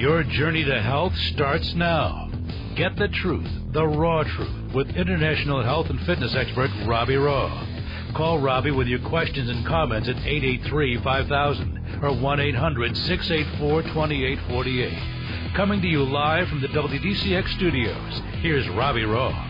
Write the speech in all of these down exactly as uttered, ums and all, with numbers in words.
Your journey to health starts now. Get the truth, the raw truth, with international health and fitness expert Robbie Raugh. Call Robbie with your questions and comments at eight eight three, five thousand or one eight hundred, six eight four, two eight four eight. Coming to you live from the W D C X studios, here's Robbie Raugh.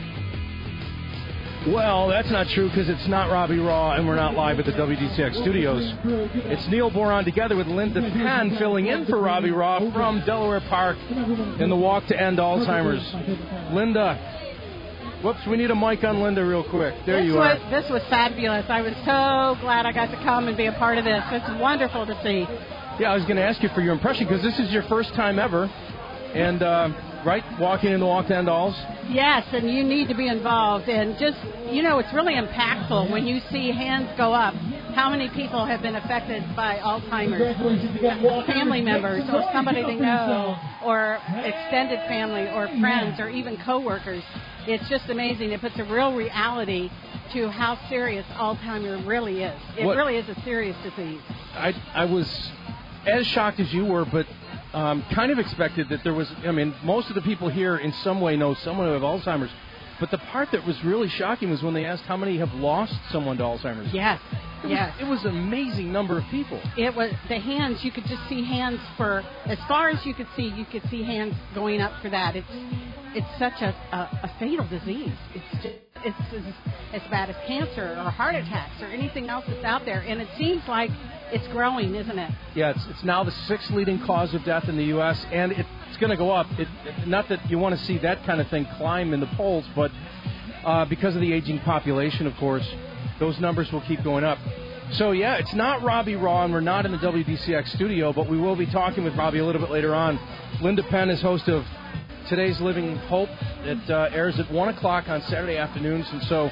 Well, that's not true because it's not Robbie Raugh and we're not live at the W D C X studios. It's Neil Boron together with Linda Penn filling in for Robbie Raugh from Delaware Park in the Walk to End Alzheimer's. Linda, whoops, we need a mic on Linda real quick. There this you was, are. This was fabulous. I was so glad I got to come and be a part of this. It's wonderful to see. Yeah, I was going to ask you for your impression because this is your first time ever. And, uh, right, walking in the Walk to End Alls? Yes, and you need to be involved. And just, you know, it's really impactful when you see hands go up. How many people have been affected by Alzheimer's? Family members or somebody they know or extended family or friends or even coworkers. It's just amazing. It puts a real reality to how serious Alzheimer's really is. It what? really is a serious disease. I, I was as shocked as you were, but Um, kind of expected that there was, I mean, most of the people here in some way know someone who have Alzheimer's. But the part that was really shocking was when they asked how many have lost someone to Alzheimer's. Yes, it yes. Was, it was an amazing number of people. It was, the hands, you could just see hands for, as far as you could see, you could see hands going up for that. It's it's such a, a, a fatal disease. It's just, it's as, as bad as cancer or heart attacks or anything else that's out there. And it seems like it's growing, isn't it? Yeah, it's, it's now the sixth leading cause of death in the U S, and it, it's going to go up. It, it, not that you want to see that kind of thing climb in the polls, but uh, because of the aging population, of course, those numbers will keep going up. So, yeah, it's not Robbie Raugh, and we're not in the W D C X studio, but we will be talking with Robbie a little bit later on. Linda Penn is host of Today's Living Hope. It uh, airs at one o'clock on Saturday afternoons, and so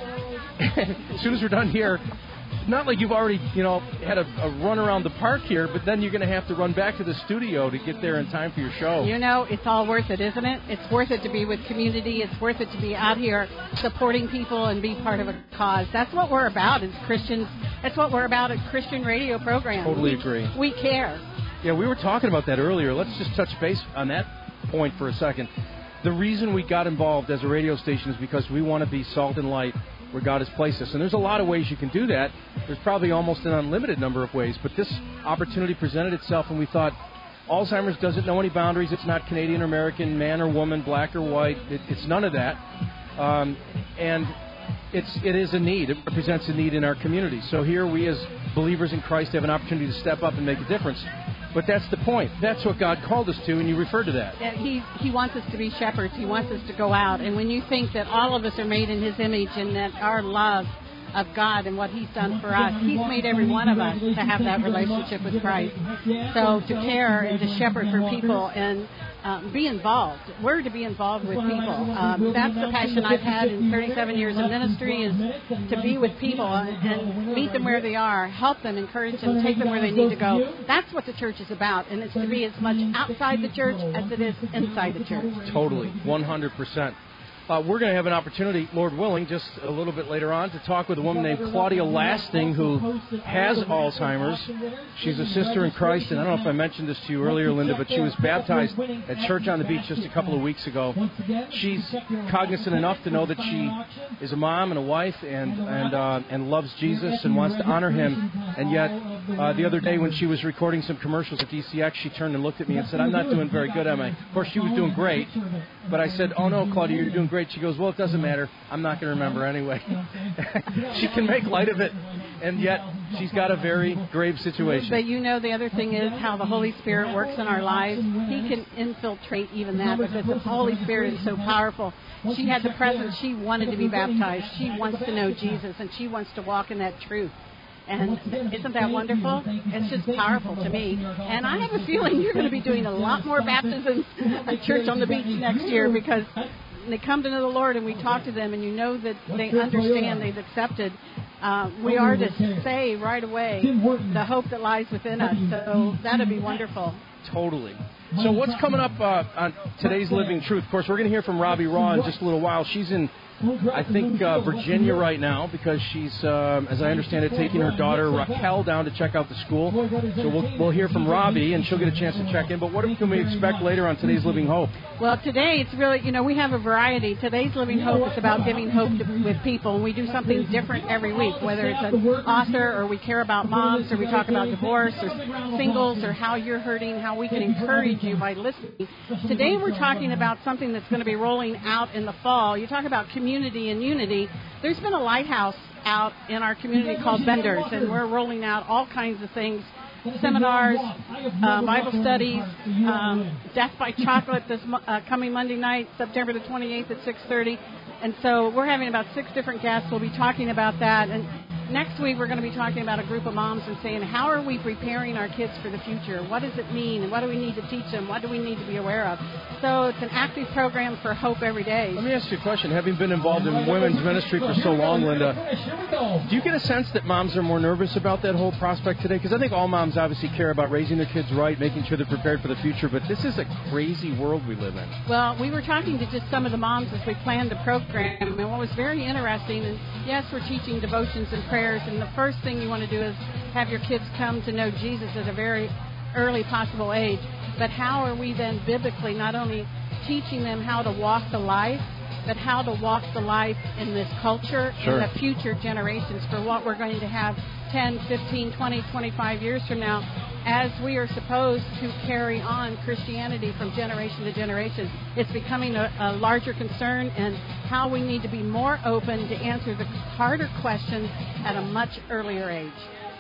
as soon as we're done here, not like you've already, you know, had a, a run around the park here, but then you're going to have to run back to the studio to get there in time for your show. You know, it's all worth it, isn't it? It's worth it to be with community. It's worth it to be out here supporting people and be part of a cause. That's what we're about as Christians. That's what we're about at Christian radio program. Totally we, agree. We care. Yeah, we were talking about that earlier. Let's just touch base on that point for a second. The reason we got involved as a radio station is because we want to be salt and light where God has placed us. And there's a lot of ways you can do that. There's probably almost an unlimited number of ways. But this opportunity presented itself, and we thought, Alzheimer's doesn't know any boundaries. It's not Canadian or American, man or woman, black or white. It, it's none of that. Um, and it's, it is a need. It represents a need in our community. So here we as believers in Christ have an opportunity to step up and make a difference. But that's the point. That's what God called us to, and you refer to that. Yeah, he, he wants us to be shepherds. He wants us to go out. And when you think that all of us are made in His image and that our love of God and what He's done for us, He's made every one of us to have that relationship with Christ. So to care and to shepherd for people and um, be involved. We're to be involved with people. Um, that's the passion I've had in thirty-seven years of ministry, is to be with people and, and meet them where they are, help them, encourage them, take them where they need to go. That's what the church is about, and it's to be as much outside the church as it is inside the church. Totally, one hundred percent. Uh, we're going to have an opportunity, Lord willing, just a little bit later on, to talk with a woman named Claudia Lasting who has Alzheimer's. She's a sister in Christ, and I don't know if I mentioned this to you earlier, Linda, but she was baptized at Church on the Beach just a couple of weeks ago. She's cognizant enough to know that she is a mom and a wife and and uh, and loves Jesus and wants to honor Him. And yet, uh, the other day when she was recording some commercials at D C X, she turned and looked at me and said, "I'm not doing very good, am I?" Of course, she was doing great, but I said, "Oh no, Claudia, you're doing great." She goes, "Well, it doesn't matter. I'm not going to remember anyway." She can make light of it, and yet she's got a very grave situation. But you know, the other thing is how the Holy Spirit works in our lives. He can infiltrate even that because the Holy Spirit is so powerful. She had the presence. She wanted to be baptized. She wants to know Jesus, and she wants to walk in that truth. And isn't that wonderful? It's just powerful to me. And I have a feeling you're going to be doing a lot more baptisms at Church on the Beach next year, because they come to know the Lord and we talk to them and you know that they understand, they've accepted. Uh, we are to say right away the hope that lies within us. So that would be wonderful. Totally. So what's coming up uh, on Today's Living Truth? Of course, we're going to hear from Robbie Raugh in just a little while. She's in I think uh, Virginia right now, because she's, um, as I understand it, taking her daughter Raquel down to check out the school. So we'll, we'll hear from Robbie, and she'll get a chance to check in. But what can we expect later on today's Living Hope? Well, today it's really, you know, we have a variety. Today's Living Hope is about giving hope to, with people, and we do something different every week, whether it's an author or we care about moms or we talk about divorce or singles or how you're hurting, how we can encourage you by listening. Today we're talking about something that's going to be rolling out in the fall. You talk about community and unity. There's been a lighthouse out in our community called Benders, and we're rolling out all kinds of things. Seminars, uh, Bible studies, um, Death by Chocolate this uh, coming Monday night, September the twenty-eighth at six thirty. And so we're having about six different guests. We'll be talking about that. And next week we're going to be talking about a group of moms and saying, how are we preparing our kids for the future? What does it mean? And what do we need to teach them? What do we need to be aware of? So it's an active program for hope every day. Let me ask you a question. Having been involved in women's ministry for so long, Linda, do you get a sense that moms are more nervous about that whole prospect today? Because I think all moms obviously care about raising their kids right, making sure they're prepared for the future, but this is a crazy world we live in. Well, we were talking to just some of the moms as we planned the program, and what was very interesting is, yes, we're teaching devotions and prayers, and the first thing you want to do is have your kids come to know Jesus at a very early possible age. But how are we then biblically not only teaching them how to walk the life, but how to walk the life in this culture Sure. and the future generations for what we're going to have ten, fifteen, twenty, twenty-five years from now, as we are supposed to carry on Christianity from generation to generation. It's becoming a, a larger concern, and how we need to be more open to answer the harder questions at a much earlier age.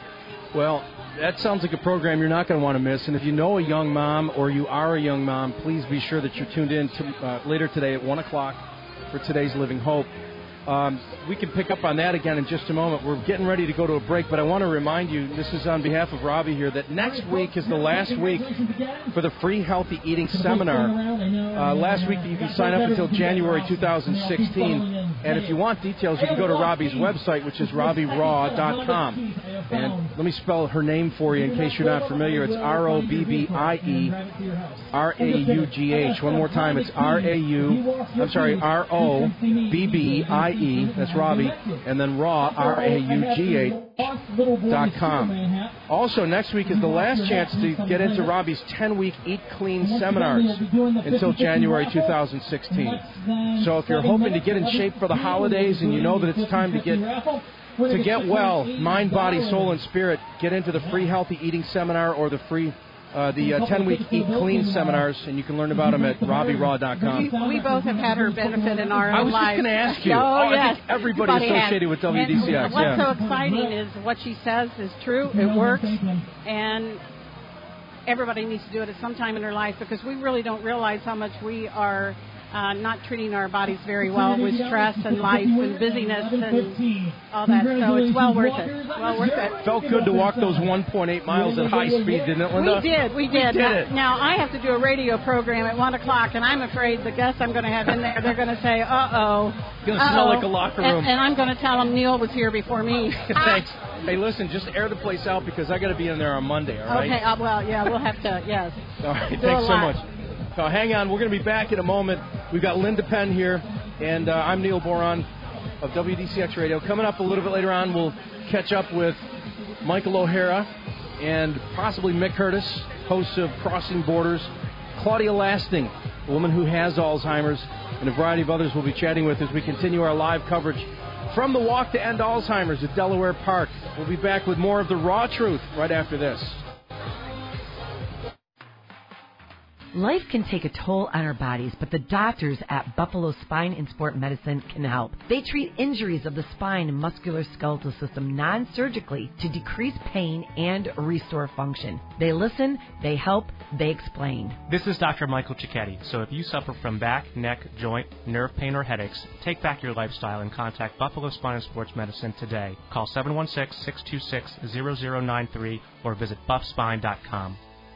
Well, that sounds like a program you're not going to want to miss. And if you know a young mom or you are a young mom, please be sure that you're tuned in to, uh, later today at one o'clock for today's Living Hope. Um, we can pick up on that again in just a moment. We're getting ready to go to a break, but I want to remind you, this is on behalf of Robbie here, that next week is the last week for the Free Healthy Eating Seminar. Uh, last week you can sign up until January two thousand sixteen. And if you want details, you can go to Robbie's website, which is robbie raw dot com. And let me spell her name for you in case you're not familiar. It's R O B B I E R A U G H. One more time, it's R A U, I'm sorry, R O B B I E, that's Robbie, and then Raw, R A U G H dot com. Also, next week is the last chance to get into Robbie's ten-week Eat Clean seminars until January two thousand sixteen. So if you're hoping to get in shape for the holidays and you know that it's time to get to get well, mind, body, soul, and spirit, get into the Free Healthy Eating Seminar or the free Uh, the uh, ten-week Eat Clean seminars, and you can learn about them at robbie raw dot com. We, we both have had her benefit in our I was lives. just going to ask you. Oh, oh yes. I think everybody Everybody associated has. with W D C X. And what's yeah. so exciting is what she says is true. It works, and everybody needs to do it at some time in their life, because we really don't realize how much we are uh, not treating our bodies very well with stress and life and busyness and all that. So it's well worth it. Well worth it. Felt good to walk those one point eight miles at high speed, didn't it, Linda? We did. We did. We did now, it. now, I have to do a radio program at one o'clock, and I'm afraid the guests I'm going to have in there, they're going to say, uh-oh. It's going to smell like a locker room. And, and I'm going to tell them Neil was here before me. Thanks. Hey, listen, just air the place out, because I got to be in there on Monday, all right? Okay, uh, well, yeah, we'll have to, yes. All right, Do thanks a so lot. much. So hang on, we're going to be back in a moment. We've got Linda Penn here, and uh, I'm Neil Boron of W D C X Radio. Coming up a little bit later on, we'll catch up with Michael O'Hara and possibly Mick Curtis, hosts of Crossing Borders, Claudia Lasting, a woman who has Alzheimer's, and a variety of others we'll be chatting with as we continue our live coverage from the Walk to End Alzheimer's at Delaware Park. We'll be back with more of the raw truth right after this. Life can take a toll on our bodies, but the doctors at Buffalo Spine and Sport Medicine can help. They treat injuries of the spine and musculoskeletal system non-surgically to decrease pain and restore function. They listen, they help, they explain. This is Doctor Michael Cicchetti. So if you suffer from back, neck, joint, nerve pain, or headaches, take back your lifestyle and contact Buffalo Spine and Sports Medicine today. Call seven one six, six two six, zero zero nine three or visit buff spine dot com.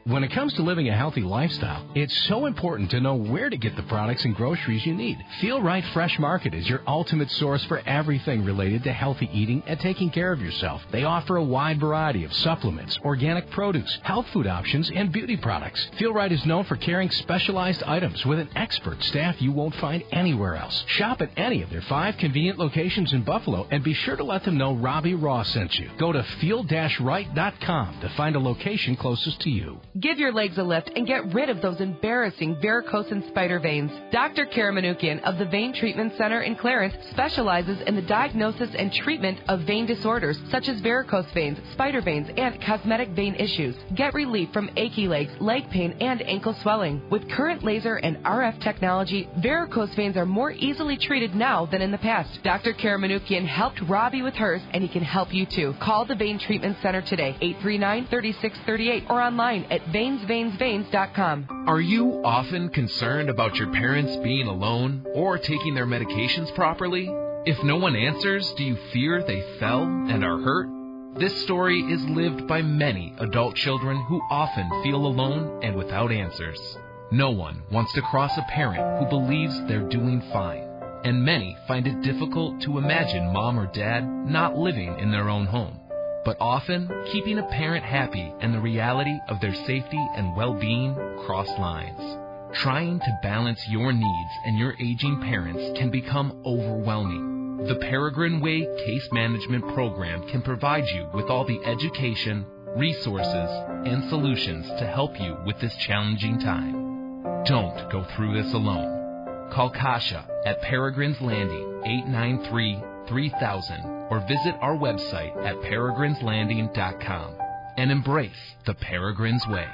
When it comes to living a healthy lifestyle, it's so important to know where to get the products and groceries you need. Feel Right Fresh Market is your ultimate source for everything related to healthy eating and taking care of yourself. They offer a wide variety of supplements, organic produce, health food options, and beauty products. Feel Right is known for carrying specialized items with an expert staff you won't find anywhere else. Shop at any of their five convenient locations in Buffalo and be sure to let them know Robbie Raw sent you. Go to feel right dot com to find a location closest to you. Give your legs a lift and get rid of those embarrassing varicose and spider veins. Doctor Karen Manukian of the Vein Treatment Center in Clarence specializes in the diagnosis and treatment of vein disorders such as varicose veins, spider veins, and cosmetic vein issues. Get relief from achy legs, leg pain, and ankle swelling. With current laser and R F technology, varicose veins are more easily treated now than in the past. Doctor Karen Manukian helped Robbie with hers, and he can help you too. Call the Vein Treatment Center today, eight three nine, three six three eight, or online at veins veins veins dot com. Are you often concerned about your parents being alone or taking their medications properly? If no one answers, do you fear they fell and are hurt? This story is lived by many adult children who often feel alone and without answers. No one wants to cross a parent who believes they're doing fine, and many find it difficult to imagine mom or dad not living in their own home. But often, keeping a parent happy and the reality of their safety and well-being cross lines. Trying to balance your needs and your aging parents can become overwhelming. The Peregrine Way Case Management Program can provide you with all the education, resources, and solutions to help you with this challenging time. Don't go through this alone. Call Kasha at Peregrine's Landing, eight nine three, three thousand. Or visit our website at peregrines landing dot com and embrace the Peregrine's Way.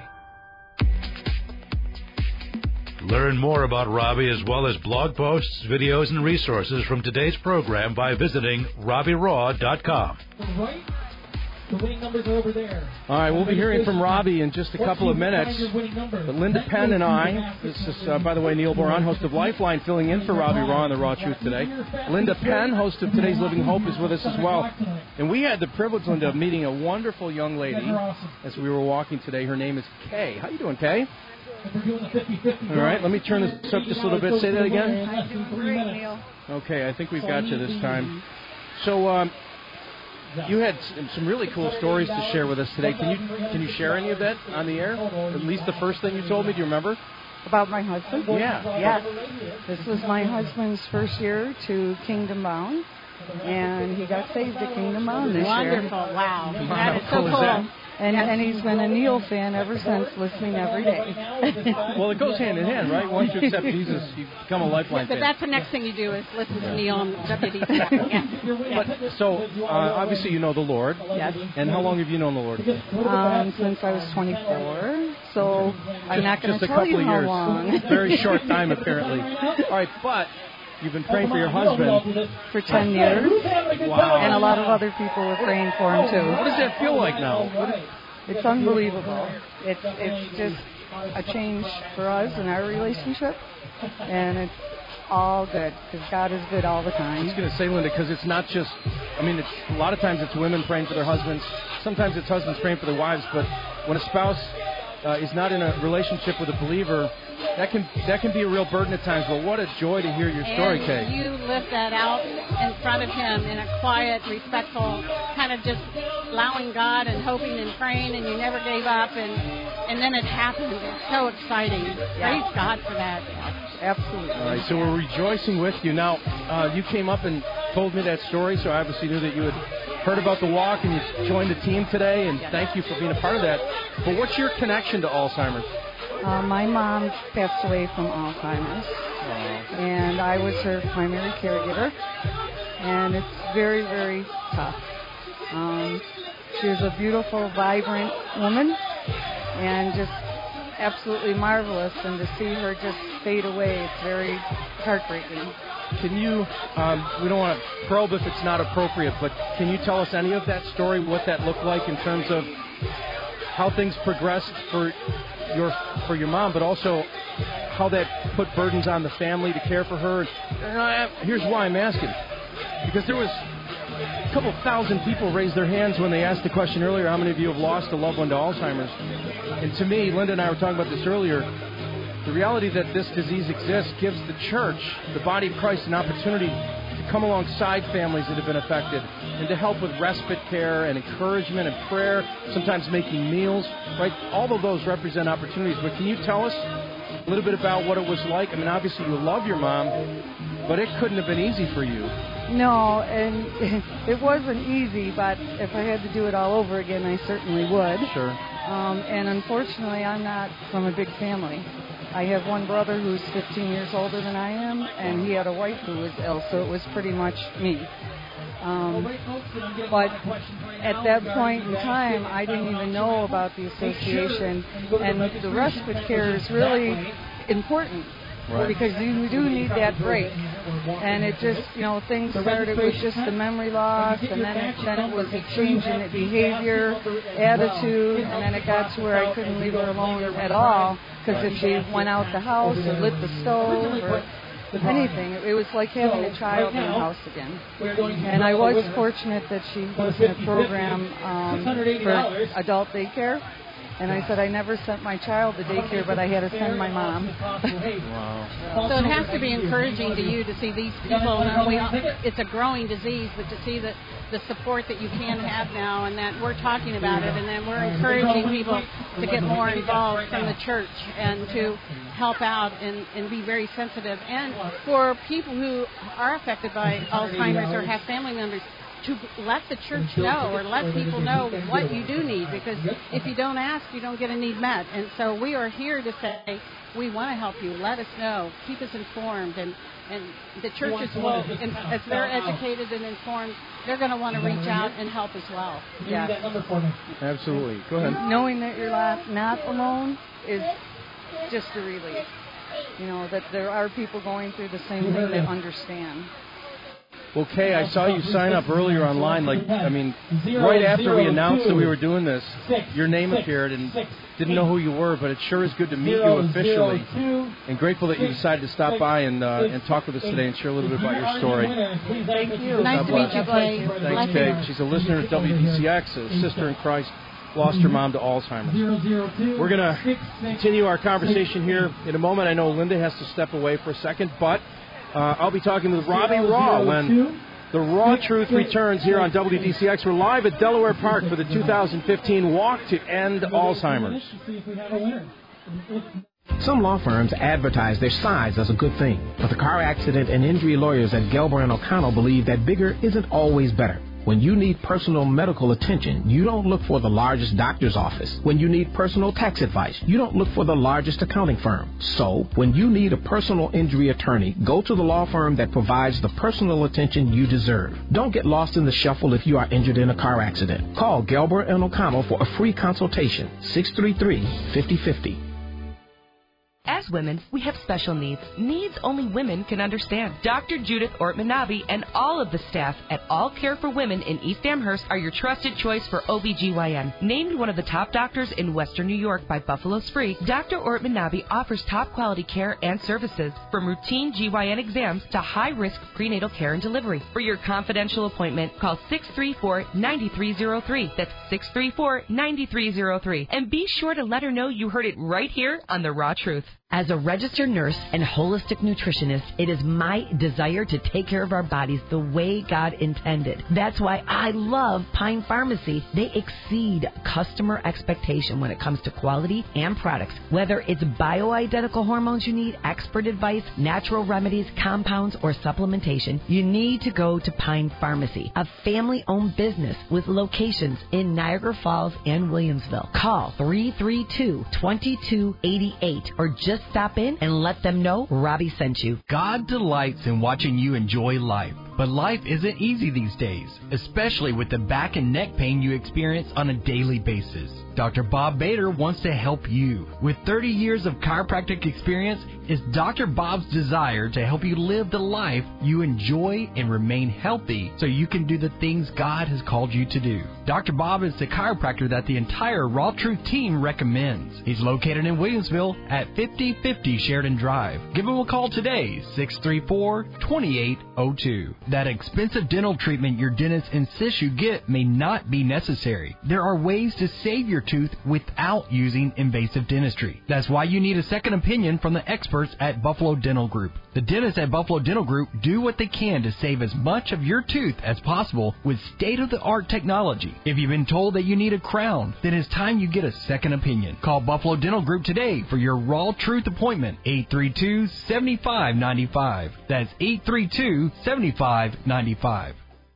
Learn more about Robbie as well as blog posts, videos, and resources from today's program by visiting robbie raw dot com. Right? The winning numbers are over there. All right, we'll be hearing from Robbie in just a couple of minutes. But Linda Penn and I, this is, uh, by the way, Neil Boron, host of Lifeline, filling in for Robbie Raw on The Raw Truth today. Linda Penn, host of today's Living Hope, is with us as well. And we had the privilege, Linda, of meeting a wonderful young lady as we were walking today. Her name is Kay. How you doing, Kay? All right, let me turn this up just a little bit. Say that again. I'm doing great, Neil. Okay, I think we've got you this time. So, um... you had some really cool stories to share with us today. Can you can you share any of that on the air? At least the first thing you told me. Do you remember? About my husband? Yeah. Yes. This was my husband's first year to Kingdom Bound, and he got saved at Kingdom Bound this Wonderful. year. Wonderful. Wow. Wow. That is How so cool is cool. that? And, and he's been a Neil fan ever since, listening every day. Well, it goes hand in hand, right? Once you accept Jesus, you become a Lifeline But fan. that's the next thing you do is listen to Neil on W D C. Yeah. But, so, uh, obviously you know the Lord. Yes. And how long have you known the Lord? Um, since I was twenty-four, so I'm not going Just to a tell couple you of how years. long. Very short time, apparently. All right, but you've been praying for your husband For ten years. Wow. And a lot of other people were praying for him, too. What does that feel like now? What, It's unbelievable. It's it's just a change for us in our relationship, and it's all good because God is good all the I time. was going to say, Linda, because it's not just, I mean, it's a lot of times it's women praying for their husbands. Sometimes it's husbands praying for their wives. But when a spouse uh, is not in a relationship with a believer, that can that can be a real burden at times. But what a joy to hear your story, and Kay. you lift that out in front of him in a quiet, respectful, kind of just allowing God and hoping and praying, and you never gave up, and and then it happened. It's so exciting. Praise God for that. Absolutely. All right, so we're rejoicing with you. Now, uh, you came up and told me that story, so I obviously knew that you had heard about the walk and you joined the team today, and thank you for being a part of that. But what's your connection to Alzheimer's? Uh, my mom passed away from Alzheimer's, and I was her primary caregiver, and it's very, very tough. Um, she was a beautiful, vibrant woman, and just absolutely marvelous, and to see her just fade away, it's very heartbreaking. Can you, um, we don't want to probe if it's not appropriate, but can you tell us any of that story, what that looked like in terms of how things progressed for your for your mom, but also how that put burdens on the family to care for her? And I, here's why I'm asking. Because there was a couple thousand people raised their hands when they asked the question earlier, how many of you have lost a loved one to Alzheimer's? And to me, Linda and I were talking about this earlier, the reality that this disease exists gives the church, the body of Christ, an opportunity to come alongside families that have been affected and to help with respite care and encouragement and prayer, sometimes making meals, right? All of those represent opportunities. But can you tell us a little bit about what it was like? I mean, obviously you love your mom, but it couldn't have been easy for you. No, and it wasn't easy, but if I had to do it all over again, I certainly would. Sure. Um, and unfortunately, I'm not from a big family. I have one brother who's fifteen years older than I am, and he had a wife who was ill, so it was pretty much me. Um, but at that point in time, I didn't even know about the association, and the respite care is really important. Right. Because you do need that break. And it just, you know, things started with just the memory loss, and then it, then it was a change in behavior, attitude, and then it got to where I couldn't leave her alone at all, because if she went out the house or lit the stove or anything, it was like having a child in the house again. And I was fortunate that she was in a program um, for adult daycare. And I said I never sent my child to daycare, but I had to send my mom. Wow. So it has to be encouraging to you to see these people. And we, it's a growing disease, but to see that the support that you can have now, and that we're talking about it, and then we're encouraging people to get more involved from the church and to help out and, and be very sensitive. And for people who are affected by Alzheimer's or have family members, to let the church know or let people know what you do need, because if you don't ask, you don't get a need met. And so we are here to say, we want to help you. Let us know. Keep us informed. And, and the churches will, and as they're educated and informed, they're going to want to reach out and help as well. Yeah. Absolutely. Go ahead. Knowing that you're not, not alone is just a relief. You know, that there are people going through the same thing that understand. Well, Kay, I saw you sign up earlier online. Like, I mean, right after we announced that we were doing this, your name appeared, and didn't know who you were, but it sure is good to meet you officially. And grateful that you decided to stop by and uh, and talk with us today and share a little bit about your story. Thank you. Nice to meet you, Clay. Thanks, Kay. She's a listener at W D C X, a sister in Christ, lost her mom to Alzheimer's. We're going to continue our conversation here in a moment. I know Linda has to step away for a second, but Uh, I'll be talking with Robbie Raw when the Raw Truth returns here on W D C X. We're live at Delaware Park for the two thousand fifteen Walk to End Alzheimer's. Some law firms advertise their size as a good thing, but the car accident and injury lawyers at Gelber and O'Connell believe that bigger isn't always better. When you need personal medical attention, you don't look for the largest doctor's office. When you need personal tax advice, you don't look for the largest accounting firm. So, when you need a personal injury attorney, go to the law firm that provides the personal attention you deserve. Don't get lost in the shuffle if you are injured in a car accident. Call Gelber and O'Connell for a free consultation, six three three, five zero five zero. As women, we have special needs, needs only women can understand. Doctor Judith Ortman-Navi and all of the staff at All Care for Women in East Amherst are your trusted choice for O B G Y N. Named one of the top doctors in Western New York by Buffalo Spree, Doctor Ortman-Navi offers top quality care and services, from routine G Y N exams to high-risk prenatal care and delivery. For your confidential appointment, call six three four, nine three zero three. That's six three four, nine three zero three. And be sure to let her know you heard it right here on The Raw Truth. As a registered nurse and holistic nutritionist, it is my desire to take care of our bodies the way God intended. That's why I love Pine Pharmacy. They exceed customer expectation when it comes to quality and products. Whether it's bioidentical hormones you need, expert advice, natural remedies, compounds, or supplementation, you need to go to Pine Pharmacy, a family-owned business with locations in Niagara Falls and Williamsville. Call three three two, two two eight eight or just stop in and let them know Robbie sent you. God delights in watching you enjoy life. But life isn't easy these days, especially with the back and neck pain you experience on a daily basis. Doctor Bob Bader wants to help you. With thirty years of chiropractic experience, it's Doctor Bob's desire to help you live the life you enjoy and remain healthy so you can do the things God has called you to do. Doctor Bob is the chiropractor that the entire Raw Truth team recommends. He's located in Williamsville at fifty fifty Sheridan Drive. Give him a call today, six three four, two eight zero two. That expensive dental treatment your dentist insists you get may not be necessary. There are ways to save your tooth without using invasive dentistry. That's why you need a second opinion from the experts at Buffalo Dental Group. The dentists at Buffalo Dental Group do what they can to save as much of your tooth as possible with state-of-the-art technology. If you've been told that you need a crown, then it's time you get a second opinion. Call Buffalo Dental Group today for your Raw Truth appointment, eight three two, seven five nine five. That's eight three two, seven five nine five.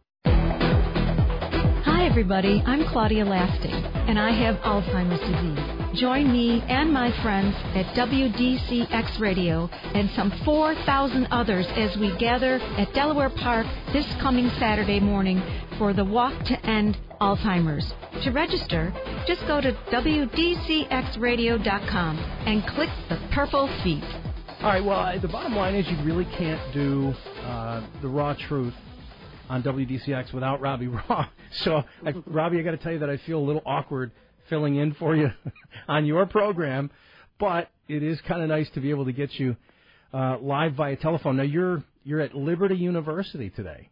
Hi, everybody. I'm Claudia Lasting, and I have Alzheimer's disease. Join me and my friends at W D C X Radio and some four thousand others as we gather at Delaware Park this coming Saturday morning for the Walk to End Alzheimer's. To register, just go to W D C X radio dot com and click the purple feet. All right, well, the bottom line is you really can't do uh, the Raw Truth on W D C X without Robbie Raw. So, I, Robbie, I got to tell you that I feel a little awkward filling in for you on your program, but it is kind of nice to be able to get you uh, live via telephone. Now, you're you're at Liberty University today.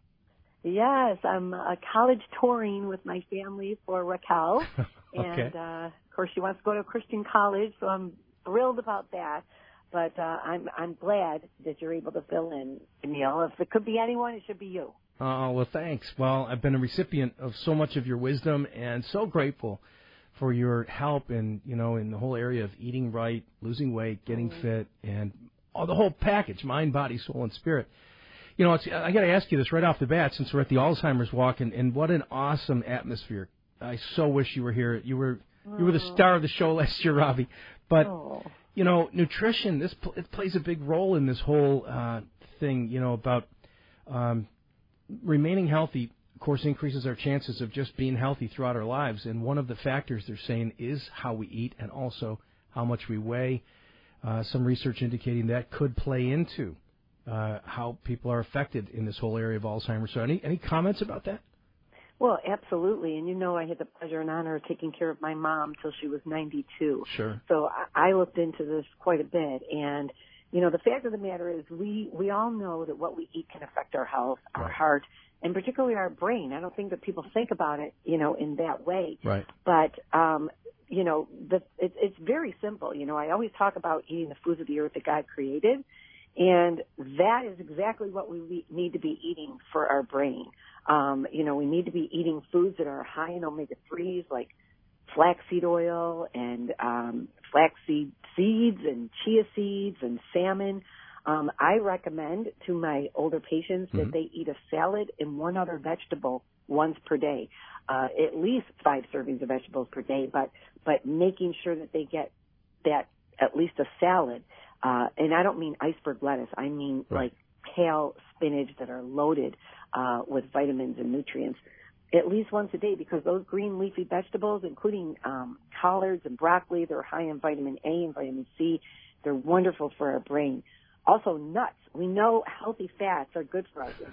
Yes, I'm uh, college touring with my family for Raquel, Okay. and uh, of course she wants to go to a Christian college, so I'm thrilled about that. But uh, I'm I'm glad that you're able to fill in, Neil. If it could be anyone, it should be you. Oh, well, thanks. Well, I've been a recipient of so much of your wisdom and so grateful for your help in, you know, in the whole area of eating right, losing weight, getting Mm-hmm. fit, and all the whole package, mind, body, soul, and spirit. You know, it's, I got to ask you this right off the bat, since we're at the Alzheimer's Walk, and, and what an awesome atmosphere. I so wish you were here. You were you were the star of the show last year, Robbie. But, Oh. you know, nutrition, this pl- it plays a big role in this whole uh, thing, you know, about um, remaining healthy, of course, increases our chances of just being healthy throughout our lives. And one of the factors they're saying is how we eat and also how much we weigh. Uh, some research indicating that could play into uh, how people are affected in this whole area of Alzheimer's. So any, any comments about that? Well, absolutely. And you know I had the pleasure and honor of taking care of my mom till she was ninety-two. Sure. So I, I looked into this quite a bit. And, you know, the fact of the matter is we, we all know that what we eat can affect our health, our heart, and particularly our brain. I don't think that people think about it, you know, in that way. Right. But, um, you know, the, it, it's very simple. You know, I always talk about eating the foods of the earth that God created. And that is exactly what we need to be eating for our brain. Um, you know, we need to be eating foods that are high in omega threes, like flaxseed oil and um, flaxseed seeds and chia seeds and salmon. Um, I recommend to my older patients Mm-hmm. that they eat a salad and one other vegetable once per day, uh, at least five servings of vegetables per day, but, but making sure that they get that at least a salad. Uh, and I don't mean iceberg lettuce. I mean Right. like kale, spinach that are loaded uh, with vitamins and nutrients at least once a day, because those green leafy vegetables, including um, collards and broccoli, they're high in vitamin A and vitamin C. They're wonderful for our brain. Also, nuts. We know healthy fats are good for us.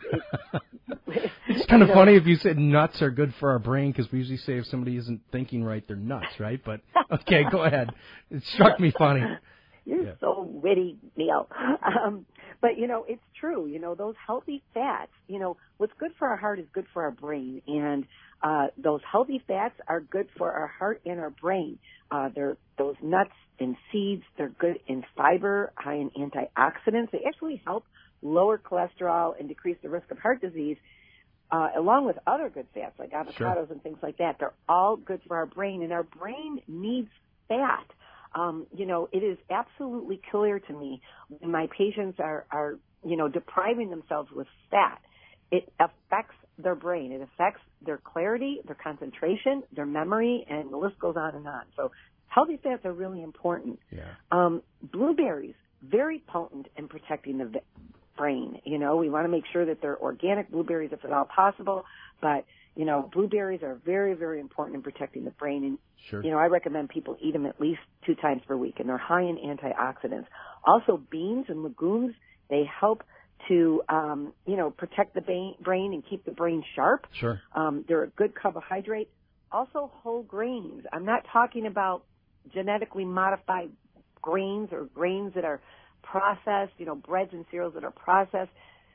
It, It's kind of you know, funny if you said nuts are good for our brain, because we usually say if somebody isn't thinking right, they're nuts, right? But, okay, go ahead. It struck me funny. You're Yeah. so witty, Neil. Um, but, you know, it's true. You know, those healthy fats, you know, what's good for our heart is good for our brain. And uh, those healthy fats are good for our heart and our brain. Uh, they're those nuts and seeds. They're good in fiber, high in antioxidants. They actually help lower cholesterol and decrease the risk of heart disease, uh, along with other good fats like avocados Sure. and things like that. They're all good for our brain, and our brain needs fat. Um, you know, it is absolutely clear to me when my patients are, are, you know, depriving themselves with fat, it affects their brain. It affects their clarity, their concentration, their memory, and the list goes on and on. So healthy fats are really important. Yeah. Um, blueberries, very potent in protecting the v- brain. You know, we want to make sure that they're organic blueberries if at all possible, but you know, blueberries are very, very important in protecting the brain. And, Sure. you know, I recommend people eat them at least two times per week, and they're high in antioxidants. Also, beans and legumes, they help to, um, you know, protect the ba- brain and keep the brain sharp. Sure. Um, they're a good carbohydrate. Also, whole grains. I'm not talking about genetically modified grains or grains that are processed, you know, breads and cereals that are processed.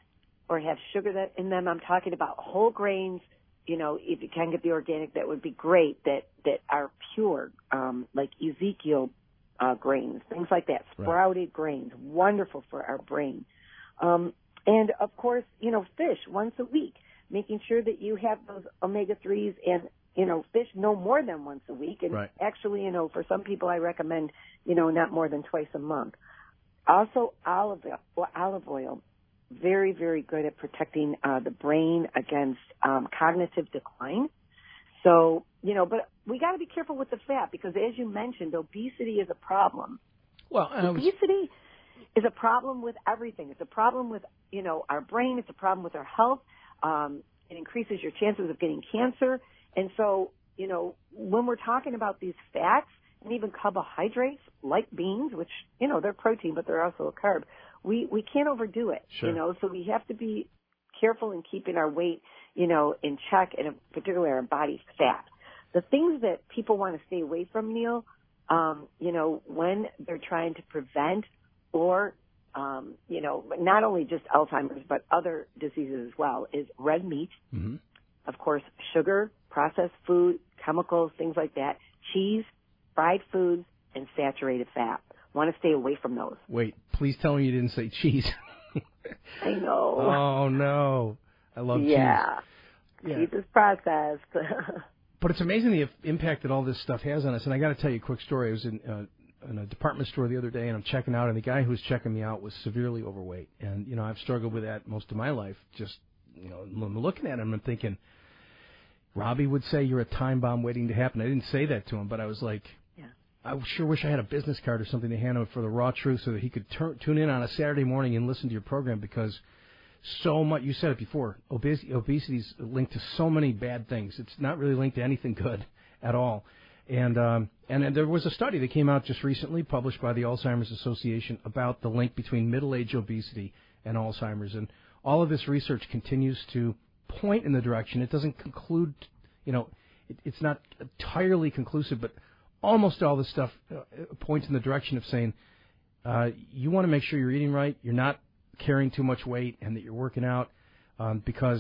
or have sugar that in them. I'm talking about whole grains. You know, if you can get the organic, that would be great. That that are pure, um, like Ezekiel uh, grains, things like that. Sprouted right. grains, wonderful for our brain. Um, and of course, you know, fish once a week, making sure that you have those omega threes and, you know, fish no more than once a week. And right. actually, you know, for some people I recommend, you know, not more than twice a month. Also, olive oil, olive oil, very, very good at protecting uh, the brain against um, cognitive decline. So, you know, but we got to be careful with the fat because, as you mentioned, obesity is a problem. Well, um, obesity is a problem with everything. It's a problem with, you know, our brain. It's a problem with our health. Um, it increases your chances of getting cancer. And so, you know, when we're talking about these fats and even carbohydrates like beans, which, you know, they're protein, but they're also a carb, we, we can't overdo it, sure. you know, so we have to be careful in keeping our weight, you know, in check, and particularly our body fat. The things that people want to stay away from, Neil, um, you know, when they're trying to prevent or, um, you know, not only just Alzheimer's, but other diseases as well, is red meat, mm-hmm. of course, sugar, processed food, chemicals, things like that, cheese, fried foods, and saturated fat. Want to stay away from those. Wait, please tell me you didn't say cheese. I know. Oh, no. I love yeah. cheese. Yeah. Cheese is processed. But it's amazing the impact that all this stuff has on us. And I got to tell you a quick story. I was in, uh, in a department store the other day, and I'm checking out, and the guy who was checking me out was severely overweight. And, you know, I've struggled with that most of my life. Just, you know, I'm looking at him and thinking, Robbie would say you're a time bomb waiting to happen. I didn't say that to him, but I was like, yeah. I sure wish I had a business card or something to hand him for the raw truth so that he could turn, tune in on a Saturday morning and listen to your program, because so much, you said it before, obesity obesity's linked to so many bad things. It's not really linked to anything good at all. And, um, and and there was a study that came out just recently, published by the Alzheimer's Association, about the link between middle-age obesity and Alzheimer's. And all of this research continues to point in the direction. It doesn't conclude, you know, it, it's not entirely conclusive, but almost all this stuff uh, points in the direction of saying uh, you want to make sure you're eating right, you're not carrying too much weight, and that you're working out, um, because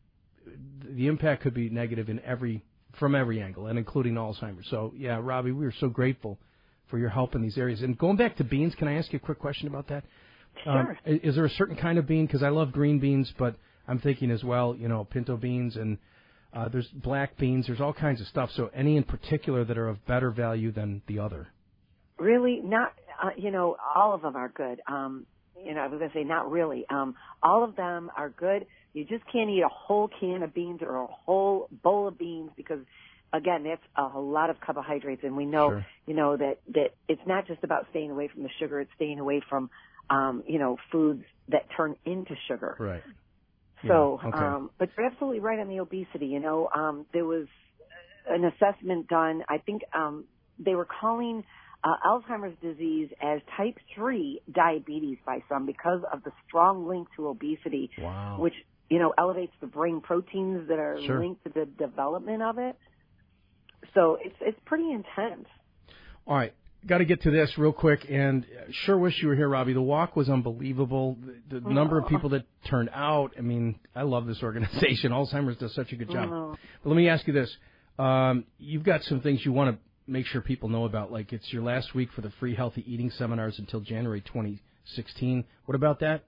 the impact could be negative in every from every angle, and including Alzheimer's. So, yeah, Robbie, we are so grateful for your help in these areas. And going back to beans, can I ask you a quick question about that? Sure. Um, is there a certain kind of bean? Because I love green beans, but I'm thinking as well, you know, pinto beans, and uh, there's black beans. There's all kinds of stuff. So any in particular that are of better value than the other? Really, not, uh, you know, all of them are good. Um, you know, I was going to say not really. Um, all of them are good. You just can't eat a whole can of beans or a whole bowl of beans because, again, that's a, a lot of carbohydrates. And we know, sure. you know, that, that it's not just about staying away from the sugar. It's staying away from, um, you know, foods that turn into sugar. Right. So, yeah. okay. um, but you're absolutely right on the obesity. You know, um, there was an assessment done. I think um, they were calling Uh, Alzheimer's disease as type three diabetes by some because of the strong link to obesity, wow. which, you know, elevates the brain proteins that are sure. linked to the development of it. So it's it's pretty intense. All right. Got to get to this real quick, and sure wish you were here, Robbie. The walk was unbelievable. The, the oh. number of people that turned out, I mean, I love this organization. Alzheimer's does such a good job. Oh. But let me ask you this. Um, you've got some things you want to make sure people know about, like it's your last week for the free healthy eating seminars until January twenty sixteen. What about that?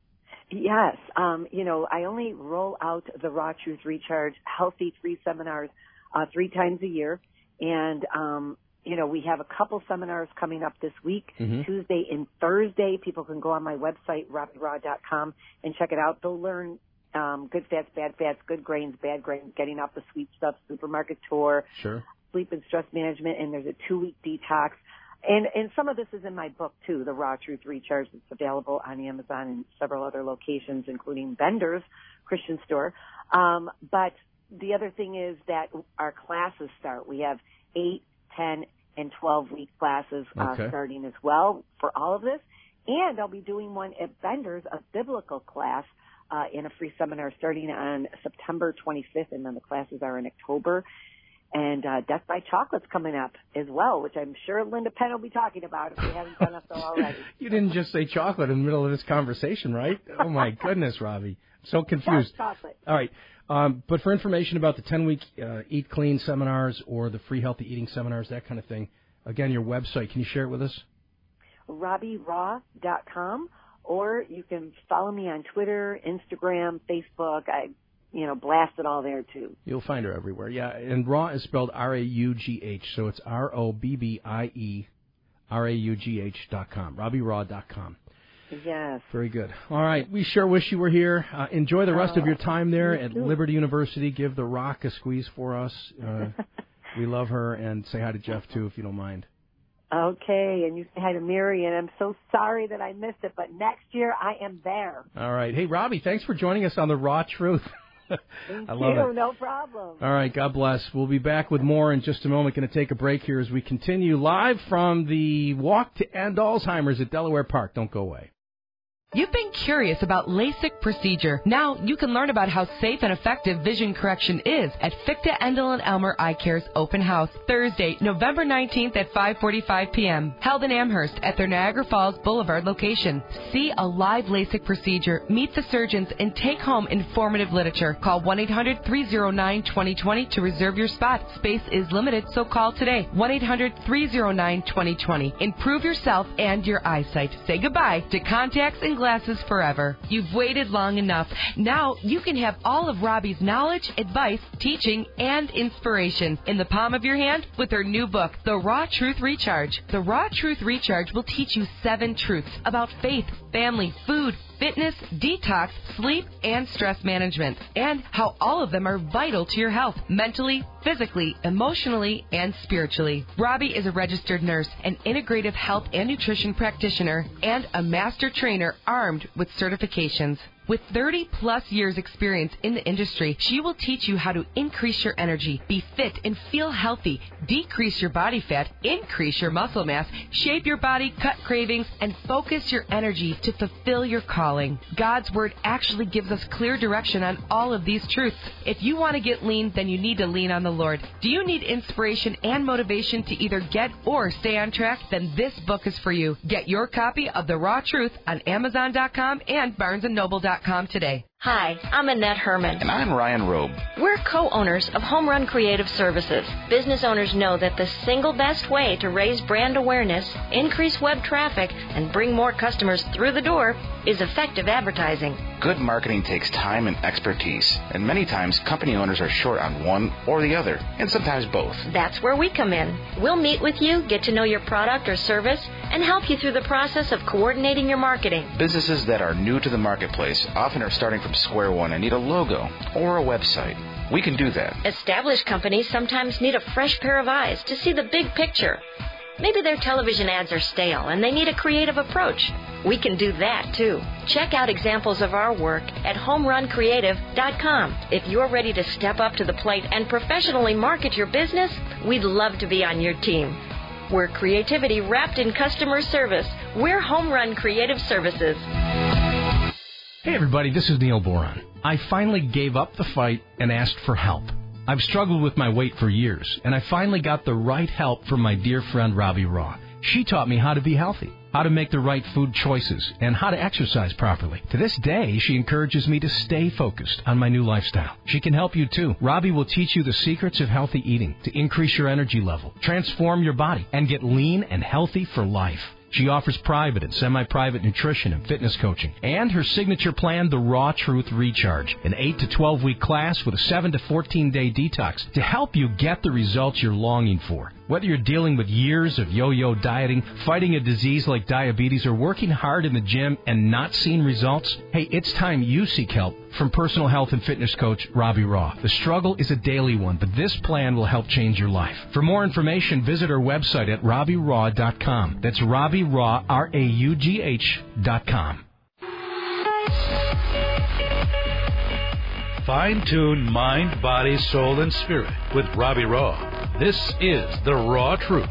Yes. Um, you know, I only roll out the Raw Truth Recharge healthy free seminars uh, three times a year. And, um, you know, we have a couple seminars coming up this week, mm-hmm. Tuesday and Thursday. People can go on my website, robbie raw dot com, and check it out. They'll learn um, good fats, bad fats, good grains, bad grains, getting off the sweet stuff, supermarket tour. Sure. Sleep and stress management, and there's a two-week detox. And and some of this is in my book, too, The Raw Truth Recharge. It's available on Amazon and several other locations, including Bender's Christian store. Um, but the other thing is that our classes start. We have eight, ten, and twelve-week classes uh, okay. starting as well for all of this. And I'll be doing one at Bender's, a biblical class, uh, in a free seminar starting on September twenty-fifth, and then the classes are in October. And uh, Death by Chocolate's coming up as well, which I'm sure Linda Penn will be talking about if we haven't done so already. You didn't just say chocolate in the middle of this conversation, right? Oh, my goodness, Robbie. I'm so confused. Chocolate. All right. Um, but for information about the ten-week uh, Eat Clean seminars or the free healthy eating seminars, that kind of thing, again, your website, can you share it with us? Robbie Raw dot com, or you can follow me on Twitter, Instagram, Facebook. I you know, blast it all there, too. You'll find her everywhere. Yeah, and Raw is spelled R A U G H, so it's R O B B I E R A U G H dot com, Robbie Raw dot com. Yes. Very good. All right. We sure wish you were here. Uh, enjoy the rest uh, of your time there at Liberty University. Give the Rock a squeeze for us. Uh, we love her, and say hi to Jeff, too, if you don't mind. Okay, and you say hi to Mary, and I'm so sorry that I missed it, but next year I am there. All right. Hey, Robbie, thanks for joining us on The Raw Truth. Thank I love you. it. No problem. All right. God bless. We'll be back with more in just a moment. Going to take a break here as we continue live from the Walk to End Alzheimer's at Delaware Park. Don't go away. You've been curious about LASIK procedure. Now you can learn about how safe and effective vision correction is at Fichte, Endel and Elmer Eye Care's open house, Thursday, November nineteenth at five forty-five p.m. Held in Amherst at their Niagara Falls Boulevard location. See a live LASIK procedure, meet the surgeons, and take home informative literature. Call one eight hundred three oh nine two oh two oh to reserve your spot. Space is limited, so call today. one eight hundred three oh nine two oh two oh. Improve yourself and your eyesight. Say goodbye to contacts and glasses forever. You've waited long enough. Now you can have all of Robbie's knowledge, advice, teaching, and inspiration in the palm of your hand with her new book, The Raw Truth Recharge. The Raw Truth Recharge will teach you seven truths about faith, family, food, fitness, detox, sleep, and stress management, and how all of them are vital to your health, mentally, physically, emotionally, and spiritually. Robbie is a registered nurse, an integrative health and nutrition practitioner, and a master trainer armed with certifications. With thirty-plus years experience in the industry, she will teach you how to increase your energy, be fit and feel healthy, decrease your body fat, increase your muscle mass, shape your body, cut cravings, and focus your energy to fulfill your calling. God's Word actually gives us clear direction on all of these truths. If you want to get lean, then you need to lean on the Lord. Do you need inspiration and motivation to either get or stay on track? Then this book is for you. Get your copy of The Raw Truth on Amazon dot com and Barnes and Noble dot com today. Hi, I'm Annette Herman. And I'm Ryan Robe. We're co-owners of Home Run Creative Services. Business owners know that the single best way to raise brand awareness, increase web traffic, and bring more customers through the door is effective advertising. Good marketing takes time and expertise, and many times company owners are short on one or the other, and sometimes both. That's where we come in. We'll meet with you, get to know your product or service, and help you through the process of coordinating your marketing. Businesses that are new to the marketplace often are starting from square one and need a logo or a website. We can do that. Established companies sometimes need a fresh pair of eyes to see the big picture. Maybe their television ads are stale and they need a creative approach. We can do that, too. Check out examples of our work at home run creative dot com. If you're ready to step up to the plate and professionally market your business, we'd love to be on your team. We're creativity wrapped in customer service. We're Home Run Creative Services. Hey, everybody, this is Neil Boron. I finally gave up the fight and asked for help. I've struggled with my weight for years, and I finally got the right help from my dear friend Robbie Raw. She taught me how to be healthy, how to make the right food choices, and how to exercise properly. To this day, she encourages me to stay focused on my new lifestyle. She can help you, too. Robbie will teach you the secrets of healthy eating to increase your energy level, transform your body, and get lean and healthy for life. She offers private and semi-private nutrition and fitness coaching, and her signature plan, The Raw Truth Recharge, an eight to twelve week class with a seven to fourteen day detox to help you get the results you're longing for. Whether you're dealing with years of yo-yo dieting, fighting a disease like diabetes, or working hard in the gym and not seeing results, hey, it's time you seek help from personal health and fitness coach Robbie Raw. The struggle is a daily one, but this plan will help change your life. For more information, visit our website at Robbie Raw dot com. That's Robbie Raw, R A U G H dot com. Fine-tune mind, body, soul, and spirit with Robbie Raw. This is The Raw Truth.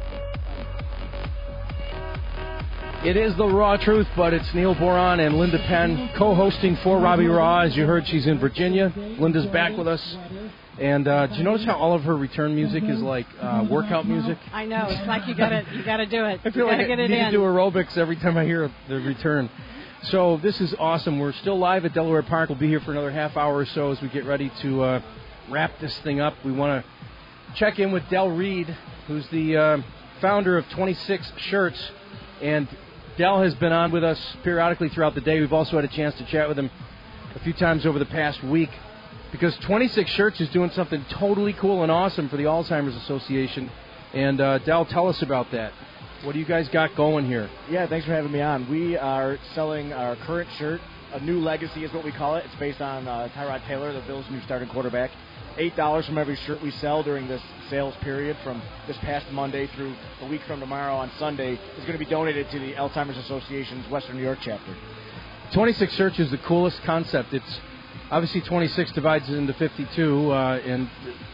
It is The Raw Truth, but it's Neil Boron and Linda Penn co-hosting for Robbie Raw. As you heard, she's in Virginia. Linda's back with us. And uh, do you notice how all of her return music is like uh, workout music? I know. It's like you gotta you gotta do it. I feel you like gotta I get it need in. to do aerobics every time I hear the return. So this is awesome. We're still live at Delaware Park. We'll be here for another half hour or so as we get ready to uh, wrap this thing up. We want to check in with Del Reed, who's the uh, founder of twenty-six Shirts. And Del has been on with us periodically throughout the day. We've also had a chance to chat with him a few times over the past week, because twenty-six Shirts is doing something totally cool and awesome for the Alzheimer's Association. And, uh, Del, tell us about that. What do you guys got going here? Yeah, thanks for having me on. We are selling our current shirt. A New Legacy is what we call it. It's based on uh, Tyrod Taylor, the Bills' new starting quarterback. eight dollars from every shirt we sell during this sales period from this past Monday through a week from tomorrow on Sunday is going to be donated to the Alzheimer's Association's Western New York chapter. twenty-six Shirts is the coolest concept. It's obviously twenty-six divides into fifty-two, uh, and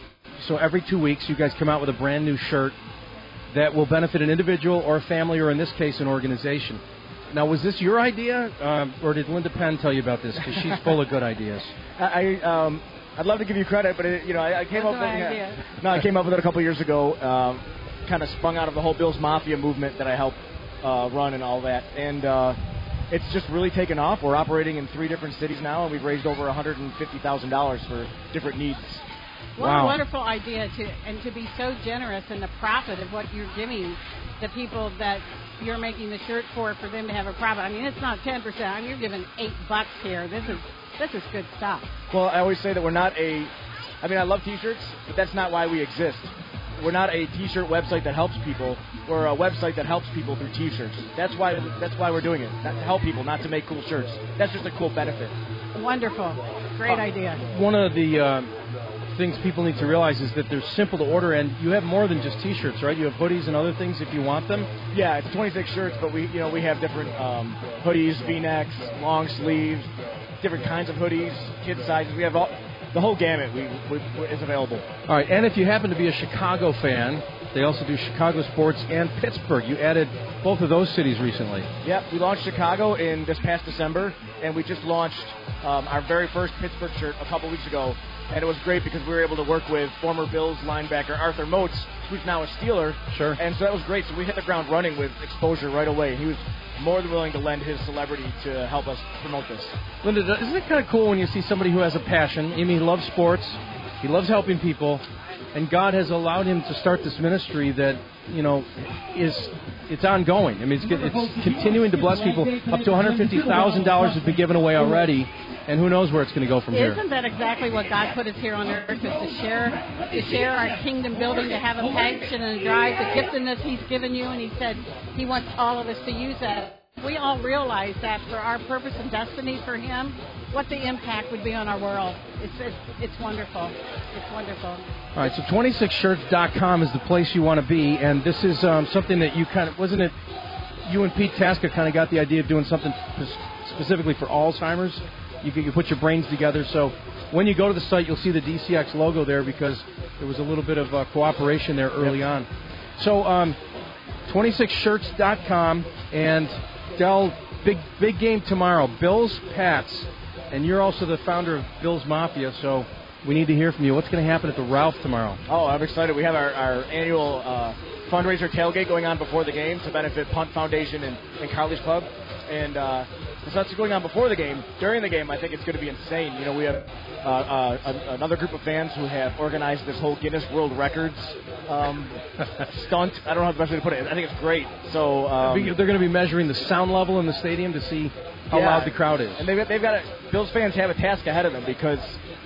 so every two weeks you guys come out with a brand new shirt that will benefit an individual or a family, or in this case, an organization. Now, was this your idea, um, or did Linda Penn tell you about this? Because she's full of good ideas. I, um, I'd love to give you credit, but it, you know, I, I came That's up my with it. idea. No, I came up with it a couple years ago. Um, kind of sprung out of the whole Bills Mafia movement that I helped uh, run and all that, and uh, it's just really taken off. We're operating in three different cities now, and we've raised over one hundred fifty thousand dollars for different needs. What Wow. a wonderful idea, to and to be so generous in the profit of what you're giving the people that you're making the shirt for, for them to have a profit. I mean, it's not ten percent. I mean, you're giving eight bucks here. This is this is good stuff. Well, I always say that we're not a, I mean, I love T-shirts, but that's not why we exist. We're not a T-shirt website that helps people. We're a website that helps people through T-shirts. That's why that's why we're doing it, not to help people, not to make cool shirts. That's just a cool benefit. Wonderful. Great Uh, idea. One of the uh, things people need to realize is that they're simple to order, and you have more than just T-shirts, right? You have hoodies and other things if you want them. Yeah, it's twenty-six shirts, but we, you know, we have different um, hoodies, V-necks, long sleeves, different kinds of hoodies, kid sizes. We have all, the whole gamut. We, we is available. All right, and if you happen to be a Chicago fan, they also do Chicago sports and Pittsburgh. You added both of those cities recently. Yep, we launched Chicago in this past December, and we just launched um, our very first Pittsburgh shirt a couple weeks ago. And it was great because we were able to work with former Bills linebacker Arthur Moats, who's now a Steeler. Sure. And so that was great. So we hit the ground running with exposure right away. He was more than willing to lend his celebrity to help us promote this. Linda, isn't it kind of cool when you see somebody who has a passion? I mean, he loves sports, he loves helping people, and God has allowed him to start this ministry that, you know, is it's ongoing. I mean, it's, it's continuing to bless people. Up to one hundred fifty thousand dollars has been given away already, and who knows where it's going to go from here. Isn't that exactly what God put us here on earth, is to share, to share our kingdom building, to have a passion and a drive, the giftedness He's given you, and He said He wants all of us to use that. We all realize that for our purpose and destiny for Him, what the impact would be on our world. It's it's, it's wonderful. It's wonderful. All right, so twenty-six shirts dot com is the place you want to be, and this is um, something that you kind of, wasn't it, you and Pete Tasca kind of got the idea of doing something specifically for Alzheimer's? You, you put your brains together, so when you go to the site, you'll see the D C X logo there because there was a little bit of uh, cooperation there early yep. on. So um, twenty-six shirts dot com, and Del, big big game tomorrow, Bills, Pats, and you're also the founder of Bills Mafia, so we need to hear from you. What's going to happen at the Ralph tomorrow? Oh, I'm excited. We have our, our annual uh, fundraiser tailgate going on before the game to benefit Punt Foundation and, and Carly's Club. And uh, so that's going on before the game. During the game, I think it's going to be insane. You know, we have uh, uh, a, another group of fans who have organized this whole Guinness World Records um, stunt. I don't know how the best way to put it. I think it's great. So um, they're going to be measuring the sound level in the stadium to see how yeah. loud the crowd is. And they've, they've got a, Bills fans have a task ahead of them because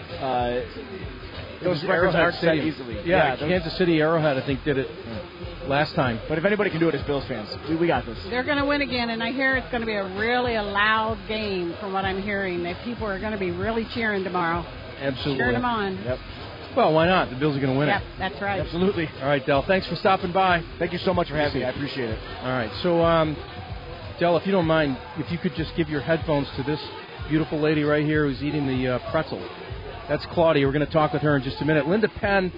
uh, those records aren't set easily. Yeah, yeah Kansas City Arrowhead, I think, did it last time. But if anybody can do it, it's Bills fans. We, we got this. They're going to win again, and I hear it's going to be a really a loud game from what I'm hearing. That people are going to be really cheering tomorrow. Absolutely. Cheering them on. Yep. Well, why not? The Bills are going to win yep, it. Yep, that's right. Absolutely. All right, Del, thanks for stopping by. Thank you so much for having me. I appreciate it. All right, so, um, Del, if you don't mind, if you could just give your headphones to this beautiful lady right here who's eating the uh, pretzel. That's Claudia. We're going to talk with her in just a minute. Linda Penn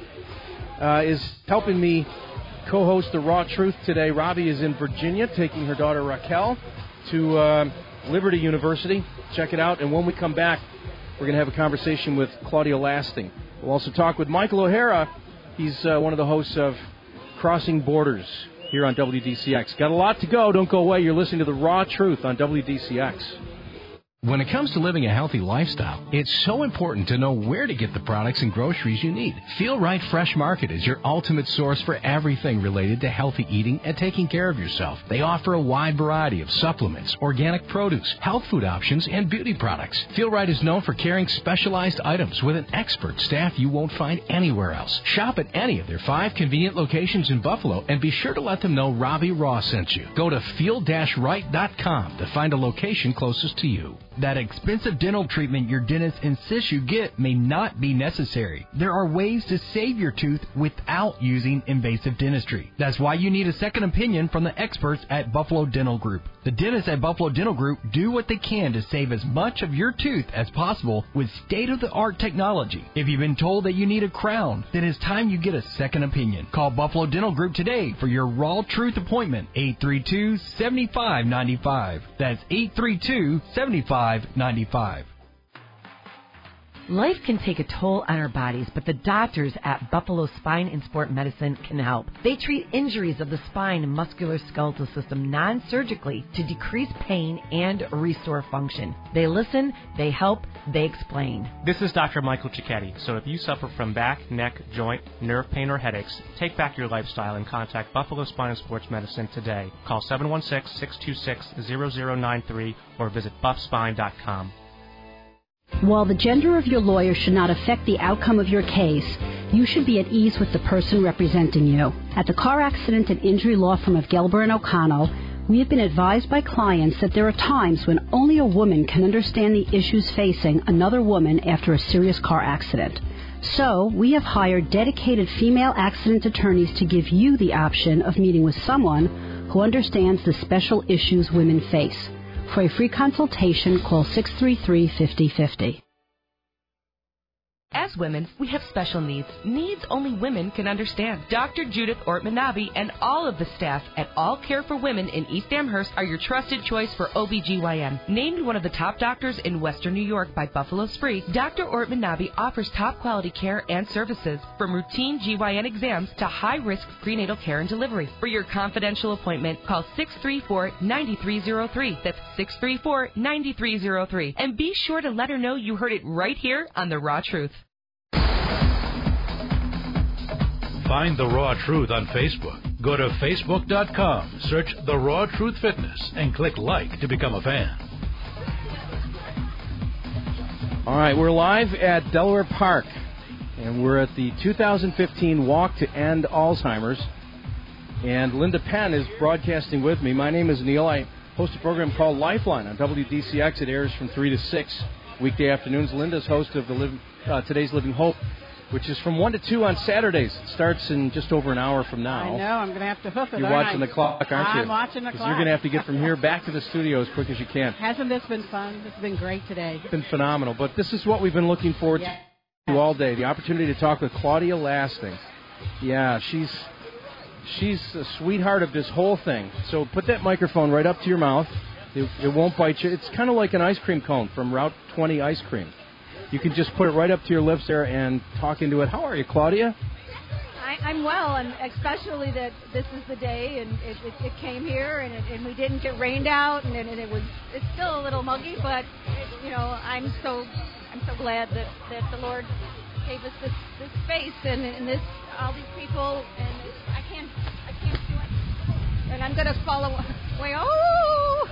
uh, is helping me co-host The Raw Truth today. Robbie is in Virginia taking her daughter Raquel to uh, Liberty University. Check it out. And when we come back, we're going to have a conversation with Claudia Lasting. We'll also talk with Michael O'Hara. He's uh, one of the hosts of Crossing Borders here on W D C X. Got a lot to go. Don't go away. You're listening to The Raw Truth on W D C X. When it comes to living a healthy lifestyle, it's so important to know where to get the products and groceries you need. Feel Right Fresh Market is your ultimate source for everything related to healthy eating and taking care of yourself. They offer a wide variety of supplements, organic produce, health food options, and beauty products. Feel Right is known for carrying specialized items with an expert staff you won't find anywhere else. Shop at any of their five convenient locations in Buffalo and be sure to let them know Robbie Raw sent you. Go to feel right dot com to find a location closest to you. That expensive dental treatment your dentist insists you get may not be necessary. There are ways to save your tooth without using invasive dentistry. That's why you need a second opinion from the experts at Buffalo Dental Group. The dentists at Buffalo Dental Group do what they can to save as much of your tooth as possible with state-of-the-art technology. If you've been told that you need a crown, then it's time you get a second opinion. Call Buffalo Dental Group today for your Raw Truth appointment, eight three two, seven five nine five. That's eight three two, seven five nine five. Life can take a toll on our bodies, but the doctors at Buffalo Spine and Sport Medicine can help. They treat injuries of the spine and musculoskeletal system non-surgically to decrease pain and restore function. They listen, they help, they explain. This is Doctor Michael Cicchetti. So if you suffer from back, neck, joint, nerve pain, or headaches, take back your lifestyle and contact Buffalo Spine and Sports Medicine today. Call seven one six, six two six, zero zero nine three or visit buff spine dot com. While the gender of your lawyer should not affect the outcome of your case, you should be at ease with the person representing you. At the Car Accident and Injury Law Firm of Gelber and O'Connell, we have been advised by clients that there are times when only a woman can understand the issues facing another woman after a serious car accident. So, we have hired dedicated female accident attorneys to give you the option of meeting with someone who understands the special issues women face. For a free consultation, call six three three, five zero five zero. As women, we have special needs, needs only women can understand. Doctor Judith Ortman-Nabi and all of the staff at All Care for Women in East Amherst are your trusted choice for O B G Y N. Named one of the top doctors in Western New York by Buffalo Spree, Doctor Ortman-Nabi offers top-quality care and services, from routine G Y N exams to high-risk prenatal care and delivery. For your confidential appointment, call six three four, nine three zero three. That's six three four, nine three zero three. And be sure to let her know you heard it right here on The Raw Truth. Find The Raw Truth on Facebook. Go to facebook dot com, search The Raw Truth Fitness, and click like to become a fan. All right, we're live at Delaware Park, and we're at the two thousand fifteen Walk to End Alzheimer's. And Linda Penn is broadcasting with me. My name is Neil. I host a program called Lifeline on W D C X. It airs from three to six weekday afternoons. Linda's host of the Liv- uh, Today's Living Hope, which is from one to two on Saturdays. It starts in just over an hour from now. I know. I'm going to have to hoof it. You're watching I? the clock, aren't you? I'm watching the clock. You're going to have to get from here back to the studio as quick as you can. Hasn't this been fun? This has been great today. It's been phenomenal. But this is what we've been looking forward yeah. to all day, the opportunity to talk with Claudia Lasting. Yeah, she's she's a sweetheart of this whole thing. So put that microphone right up to your mouth. It, it won't bite you. It's kind of like an ice cream cone from Route twenty Ice Cream. You can just put it right up to your lips there and talk into it. How are you, Claudia? I, I'm well, and especially that this is the day, and it, it, it came here, and, it, and we didn't get rained out, and, and it was it's still a little muggy, but it, you know I'm so I'm so glad that, that the Lord gave us this, this space and, and this all these people, and I can't I can't do it, and I'm gonna follow away. Oh.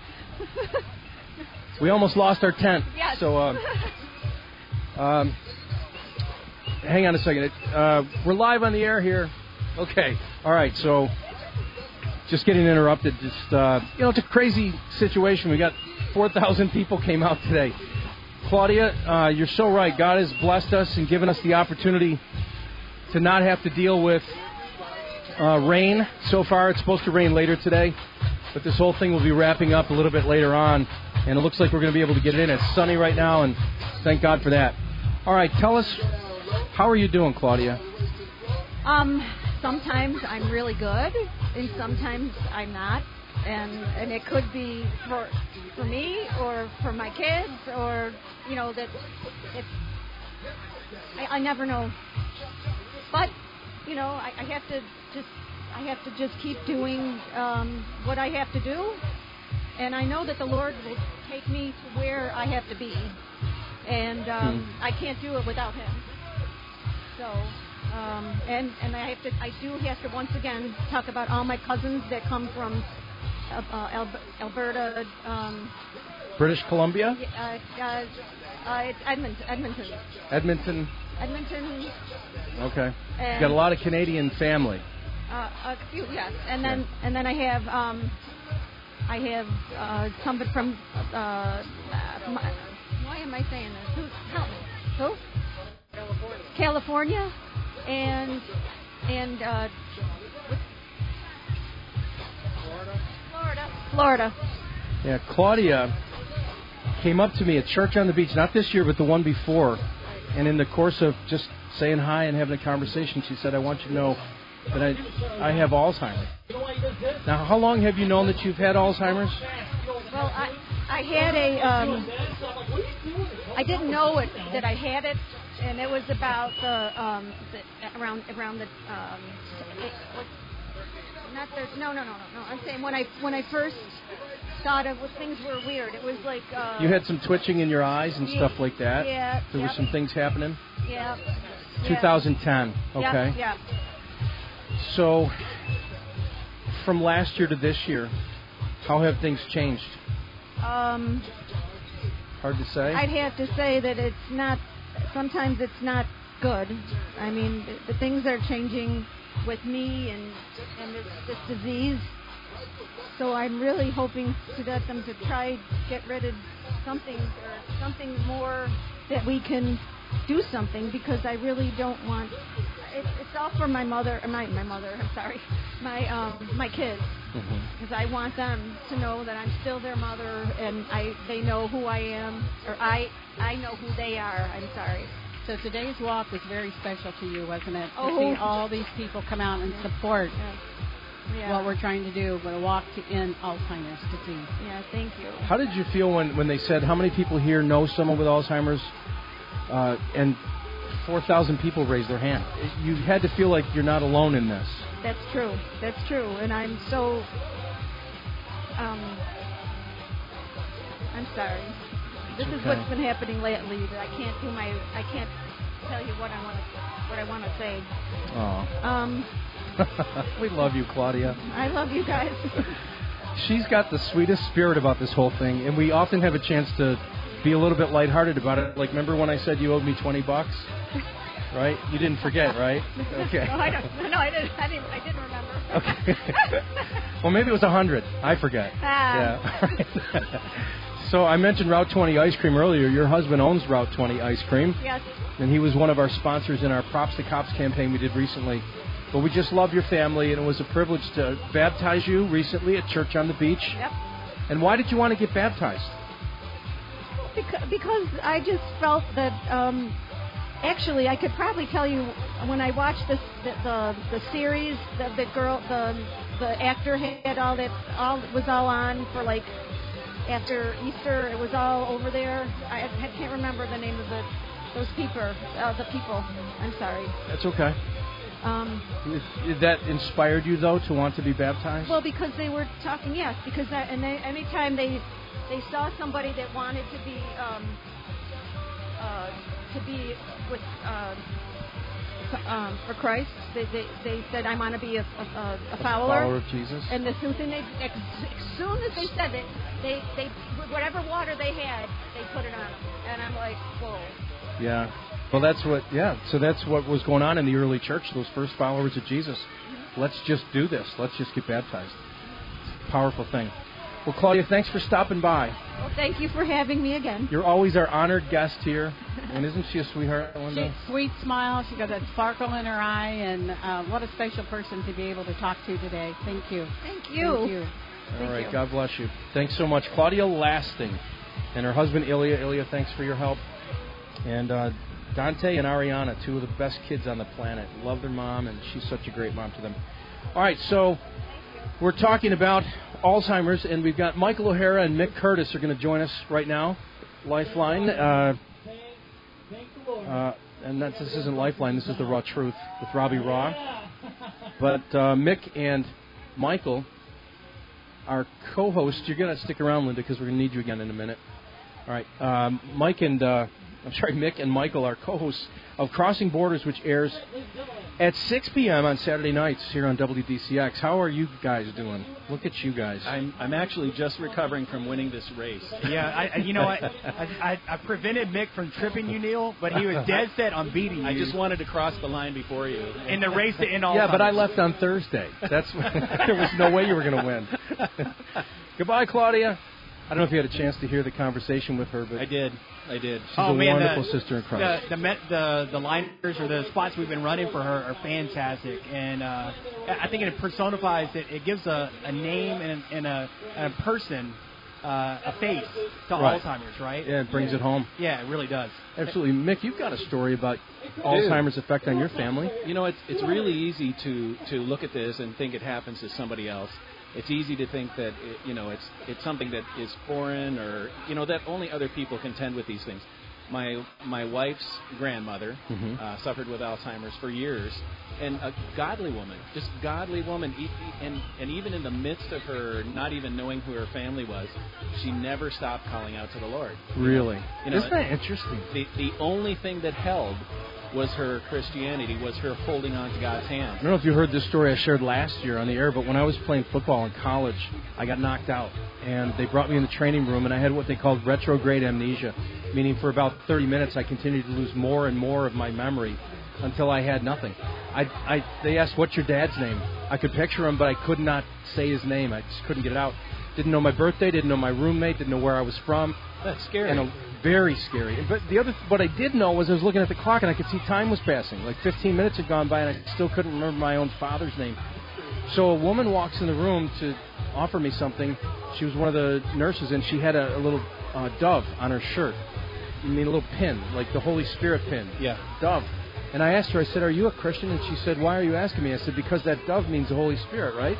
We almost lost our tent. Yes. So, uh, um, hang on a second. Uh, we're live on the air here. Okay. All right. So, just getting interrupted. Just uh, you know, it's a crazy situation. We got four thousand people came out today. Claudia, uh, you're so right. God has blessed us and given us the opportunity to not have to deal with uh, rain. So far, it's supposed to rain later today. But this whole thing will be wrapping up a little bit later on, and it looks like we're going to be able to get it in. It's sunny right now, and thank God for that. All right, tell us, how are you doing, Claudia? Um, sometimes I'm really good, and sometimes I'm not, and and it could be for for me or for my kids, or you know that it's I, I never know. But, you know, I, I have to just, I have to just keep doing um, what I have to do. And I know that the Lord will take me to where I have to be. And um, hmm. I can't do it without Him. So, um, and, and I have to, I do have to once again talk about all my cousins that come from uh, uh, Alberta, um, British Columbia? Uh, uh, uh, it's Edmonton. Edmonton. Edmonton. Edmonton. Okay. You got a lot of Canadian family. Uh, a few, yes. And then, yeah. and then I have, um, I have uh, somebody from. Uh, my, why am I saying this? Who? Help me. Who? California. California, and and uh, Florida. Florida. Florida. Yeah, Claudia came up to me at Church on the Beach, not this year, but the one before, and in the course of just saying hi and having a conversation, she said, "I want you to know that I I have Alzheimer's." Now, how long have you known that you've had Alzheimer's? Well, I I had a um, I didn't know it that I had it, and it was about the um the, around around the um it, what, not the no no no no no I'm saying when I when I first thought of what things were weird. It was like uh, you had some twitching in your eyes and yeah, stuff like that. Yeah, there yep. were some things happening. Yeah. twenty ten. Okay. Yep, yeah. So, from last year to this year, how have things changed? Um, Hard to say. I'd have to say that it's not. Sometimes it's not good. I mean, the, the things are changing with me and and this, this disease. So I'm really hoping to get them to try get rid of something or something more that we can do something, because I really don't want. It, it's all for my mother, or my my mother. I'm sorry, my um my kids, because mm-hmm. I want them to know that I'm still their mother, and I they know who I am, or I I know who they are. I'm sorry. So today's walk was very special to you, wasn't it? Oh. To see all these people come out and support yeah. Yeah. what we're trying to do, but a walk to end Alzheimer's disease. Yeah, thank you. How did you feel when, when they said, how many people here know someone with Alzheimer's? Uh, and four thousand people raised their hand. You had to feel like you're not alone in this. That's true. That's true. And I'm so... Um, I'm sorry. This it's is okay. what's been happening lately. That I can't do my... I can't tell you what I want to what I want to say. Oh. Um... We love you, Claudia. I love you guys. She's got the sweetest spirit about this whole thing, and we often have a chance to be a little bit lighthearted about it. Like, remember when I said you owed me twenty bucks? Right? You didn't forget, right? Okay. No, I don't. No, I didn't. I didn't. I didn't remember. Okay. Well, maybe it was a hundred. I forget. Ah. Yeah. So I mentioned Route twenty Ice Cream earlier. Your husband owns Route twenty Ice Cream. Yes. And he was one of our sponsors in our Props to Cops campaign we did recently. But we just love your family, and it was a privilege to baptize you recently at Church on the Beach. Yep. And why did you want to get baptized? Because, because I just felt that, um, actually, I could probably tell you when I watched this, the the, the series, the, the girl, the the actor had all that, all was all on for like after Easter. It was all over there. I, I can't remember the name of the those people. Uh, the people. I'm sorry. That's okay. Um, that inspired you, though, to want to be baptized? Well, because they were talking, yes, because that, and they, anytime they they saw somebody that wanted to be um, uh, to be with uh, um, for Christ, they, they they said, "I want to be a, a, a follower, a follower of Jesus." And as soon as they as soon as they said it, they they whatever water they had, they put it on, and I'm like, whoa. Yeah. Well, that's what, yeah, so that's what was going on in the early church, those first followers of Jesus. Mm-hmm. Let's just do this. Let's just get baptized. It's a powerful thing. Well, Claudia, thanks for stopping by. Well, thank you for having me again. You're always our honored guest here. And isn't she a sweetheart, Linda? She's a sweet smile. She's got that sparkle in her eye. And uh, what a special person to be able to talk to today. Thank you. Thank you. Thank you. All Thank right, you. God bless you. Thanks so much. Claudia Lasting and her husband, Ilya. Ilya, thanks for your help. And uh, Dante and Ariana, two of the best kids on the planet. Love their mom, and she's such a great mom to them. All right, so we're talking about Alzheimer's, and we've got Michael O'Hara and Mick Curtis are going to join us right now. Lifeline. Uh, Uh, and that's, this isn't Lifeline. This is the Raw Truth with Robbie Raw. But uh, Mick and Michael, our co-hosts, you're going to stick around, Linda, because we're going to need you again in a minute. All right. Um, Mike and, uh, I'm sorry, Mick and Michael are co-hosts of Crossing Borders, which airs at six p.m. on Saturday nights here on W D C X. How are you guys doing? Look at you guys. I'm I'm actually just recovering from winning this race. Yeah, I, you know, I, I I prevented Mick from tripping you, Neil, but he was dead set on beating you. I just wanted to cross the line before you. In the race to end all Yeah, time. but I left on Thursday. That's there was no way you were going to win. Goodbye, Claudia. I don't know if you had a chance to hear the conversation with her, but I did. I did. She's oh, a man, wonderful the, sister in Christ. The the, met, the the liners or the spots we've been running for her are fantastic, and uh, I think it personifies it. It gives a, a name and, and a, and a person, uh, a face to Right. Alzheimer's, right? Yeah, it brings it home. Yeah, it really does. Absolutely. Mick, you've got a story about Alzheimer's effect on your family. You know, it's it's really easy to, to look at this and think it happens to somebody else. It's easy to think that, it, you know, it's it's something that is foreign or, you know, that only other people contend with these things. My my wife's grandmother Mhm. uh, suffered with Alzheimer's for years, and a godly woman, just godly woman, e- e- and, and even in the midst of her not even knowing who her family was, she never stopped calling out to the Lord. Really? You know, Isn't that interesting? The, the only thing that held was her Christianity, was her holding on to God's hand. I don't know if you heard this story I shared last year on the air, but when I was playing football in college, I got knocked out. And they brought me in the training room, and I had what they called retrograde amnesia, meaning for about thirty minutes I continued to lose more and more of my memory until I had nothing. I, I, they asked, what's your dad's name? I could picture him, but I could not say his name. I just couldn't get it out. Didn't know my birthday, didn't know my roommate, didn't know where I was from. That's scary. And a, very scary. But the other, what I did know was I was looking at the clock and I could see time was passing. Like fifteen minutes had gone by and I still couldn't remember my own father's name. So a woman walks in the room to offer me something. She was one of the nurses and she had a, a little uh, dove on her shirt. I mean, a little pin, like the Holy Spirit pin. Yeah. Dove. And I asked her, I said, are you a Christian? And she said, why are you asking me? I said, because that dove means the Holy Spirit, right?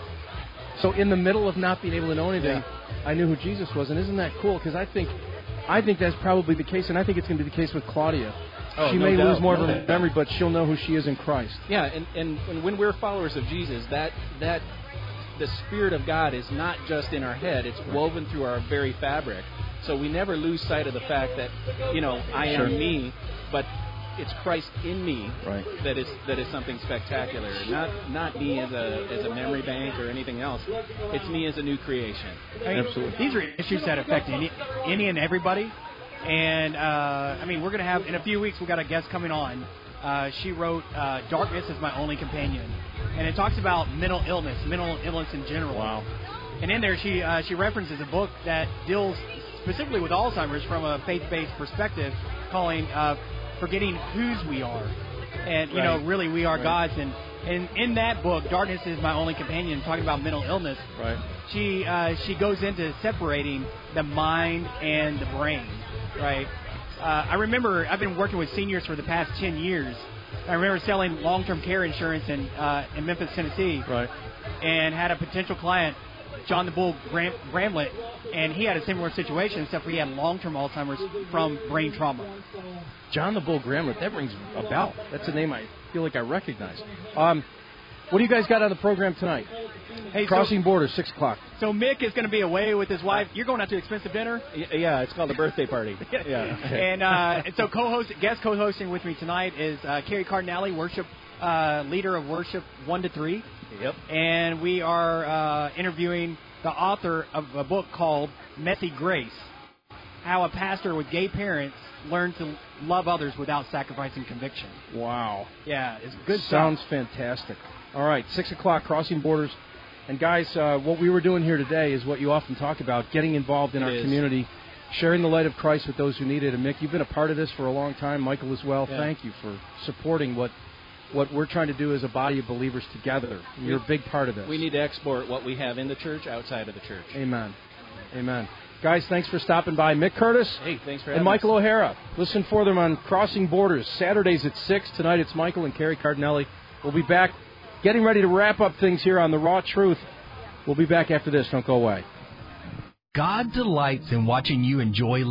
So in the middle of not being able to know anything, Yeah. I knew who Jesus was. And isn't that cool? Because I think I think that's probably the case, and I think it's going to be the case with Claudia. Oh, she no may doubt, lose more no of her doubt. memory, but she'll know who she is in Christ. Yeah, and, and, and when we're followers of Jesus, that that the Spirit of God is not just in our head, it's woven through our very fabric. So we never lose sight of the fact that, you know, I Sure. am me, but it's Christ in me Right. that is that is something spectacular. Not not me as a as a memory bank or anything else. It's me as a new creation. I mean, these are issues that affect any, any and everybody. And, uh, I mean, we're going to have, in a few weeks, we've got a guest coming on. Uh, she wrote, uh, Darkness is My Only Companion. And it talks about mental illness, mental illness in general. Wow. And in there, she uh, she references a book that deals specifically with Alzheimer's from a faith-based perspective, calling uh, Forgetting Whose We Are. And, you Right. know, really, we are Right. God's. And, and in that book, Darkness is My Only Companion, talking about mental illness, Right. she uh, she goes into separating the mind and the brain, right? Uh, I remember I've been working with seniors for the past ten years. I remember selling long-term care insurance in uh, in Memphis, Tennessee, Right. and had a potential client, John the Bull Gram- Bramlett, and he had a similar situation, except for he had long-term Alzheimer's from brain trauma. John the Bull Gramlet, that rings a bell. That's a name I feel like I recognize. Um, what do you guys got on the program tonight? Hey, Crossing Borders, six o'clock. So Mick is going to be away with his wife. You're going out to expensive dinner? Yeah, it's called the birthday party. Yeah. And, uh, and so co-host, guest co-hosting with me tonight is uh, Carrie Cardinale, worship uh, leader of worship one to three. Yep. And we are uh, interviewing the author of a book called Messy Grace: How a Pastor with Gay Parents Learned to Love Others Without Sacrificing Conviction. Wow. Yeah, it's good Sounds stuff. fantastic. All right, six o'clock, Crossing Borders. And guys, uh, what we were doing here today is what you often talk about, getting involved in It our is. community, sharing the light of Christ with those who need it. And Mick, you've been a part of this for a long time. Michael as well. Yeah. Thank you for supporting what what we're trying to do as a body of believers together. You're a big part of this. We need to export what we have in the church outside of the church. Amen. Amen. Guys, thanks for stopping by. Mick Curtis Hey, thanks for and having Michael us. O'Hara. Listen for them on Crossing Borders, Saturdays at six. Tonight it's Michael and Carrie Cardinale. We'll be back getting ready to wrap up things here on The Raw Truth. We'll be back after this. Don't go away. God delights in watching you enjoy life.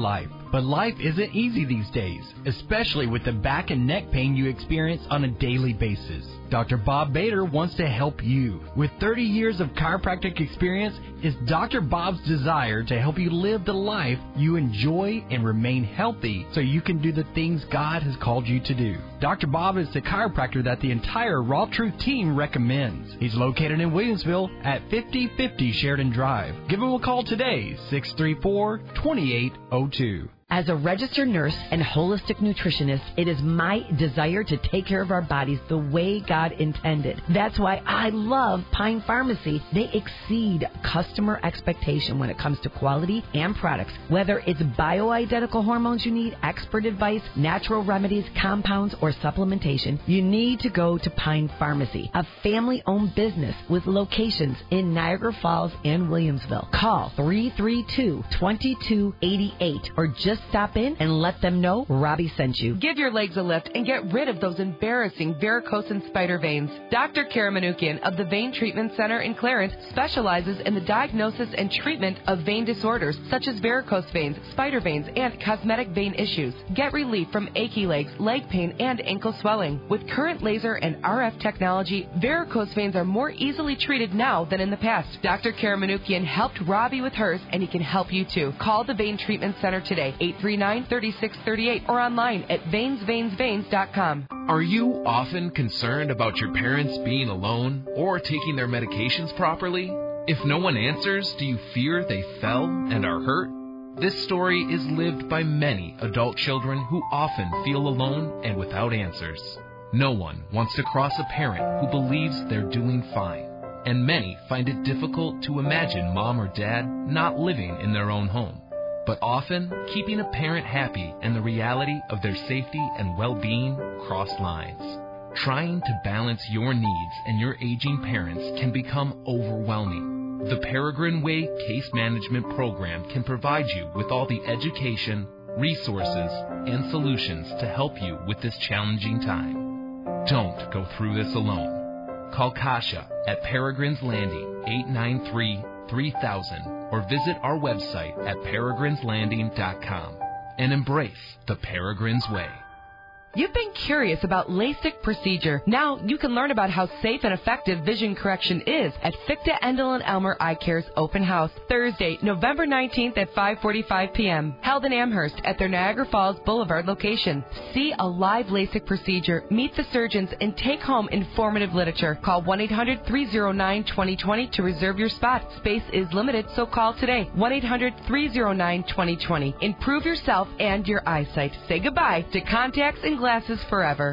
But life isn't easy these days, especially with the back and neck pain you experience on a daily basis. Doctor Bob Bader wants to help you. With thirty years of chiropractic experience, it's Doctor Bob's desire to help you live the life you enjoy and remain healthy so you can do the things God has called you to do. Doctor Bob is the chiropractor that the entire Raw Truth team recommends. He's located in Williamsville at fifty fifty Sheridan Drive. Give him a call today, six three four, two eight zero two. As a registered nurse and holistic nutritionist, it is my desire to take care of our bodies the way God intended. That's why I love Pine Pharmacy. They exceed customer expectation when it comes to quality and products. Whether it's bioidentical hormones you need, expert advice, natural remedies, compounds, or supplementation, you need to go to Pine Pharmacy, a family-owned business with locations in Niagara Falls and Williamsville. Call three three two, two two eight eight or just stop in and let them know Robbie sent you. Give your legs a lift and get rid of those embarrassing varicose and spider veins. Doctor Kara Manukian of the Vein Treatment Center in Clarence specializes in the diagnosis and treatment of vein disorders such as varicose veins, spider veins, and cosmetic vein issues. Get relief from achy legs, leg pain, and ankle swelling. With current laser and R F technology, varicose veins are more easily treated now than in the past. Doctor Kara Manukian helped Robbie with hers, and he can help you too. Call the Vein Treatment Center today, eight three nine, three six three eight, or online at veins veins veins dot com. Are you often concerned about your parents being alone or taking their medications properly? If no one answers, do you fear they fell and are hurt? This story is lived by many adult children who often feel alone and without answers. No one wants to cross a parent who believes they're doing fine, and many find it difficult to imagine mom or dad not living in their own home. But often, keeping a parent happy and the reality of their safety and well-being cross lines. Trying to balance your needs and your aging parents can become overwhelming. The Peregrine Way Case Management Program can provide you with all the education, resources, and solutions to help you with this challenging time. Don't go through this alone. Call Kasha at Peregrine's Landing, eight nine three, three thousand. Or visit our website at peregrines landing dot com and embrace the Peregrine's Way. You've been curious about LASIK procedure. Now you can learn about how safe and effective vision correction is at Fichte Endel and Elmer Eye Care's open house, Thursday, November nineteenth at five forty-five p.m. Held in Amherst at their Niagara Falls Boulevard location. See a live LASIK procedure, meet the surgeons, and take home informative literature. Call one eight hundred, three oh nine, two oh two oh to reserve your spot. Space is limited, so call today. one eight hundred, three oh nine, two oh two oh. Improve yourself and your eyesight. Say goodbye to contacts and glasses forever.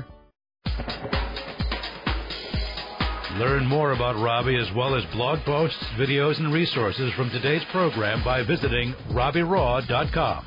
Learn more about Robbie as well as blog posts, videos, and resources from today's program by visiting robbie raw dot com.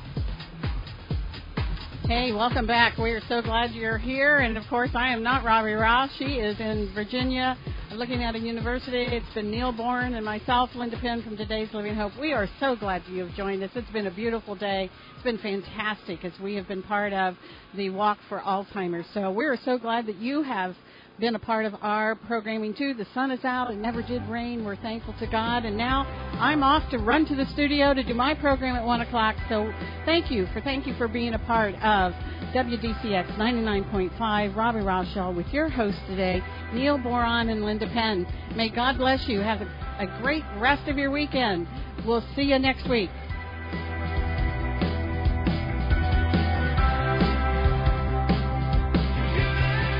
Hey, welcome back. We are so glad you're here. And, of course, I am not Robbie Ross. She is in Virginia looking at a university. It's been Neil Bourne and myself, Linda Penn from Today's Living Hope. We are so glad you have joined us. It's been a beautiful day. It's been fantastic as we have been part of the Walk for Alzheimer's. So we are so glad that you have been a part of our programming, too. The sun is out. It never did rain. We're thankful to God. And now I'm off to run to the studio to do my program at one o'clock. So thank you for thank you for being a part of W D C X ninety-nine point five, Robbie Ross Show with your hosts today, Neil Boron and Linda Penn. May God bless you. Have a, a great rest of your weekend. We'll see you next week.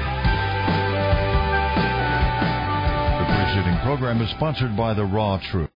The program is sponsored by The Raw Truth.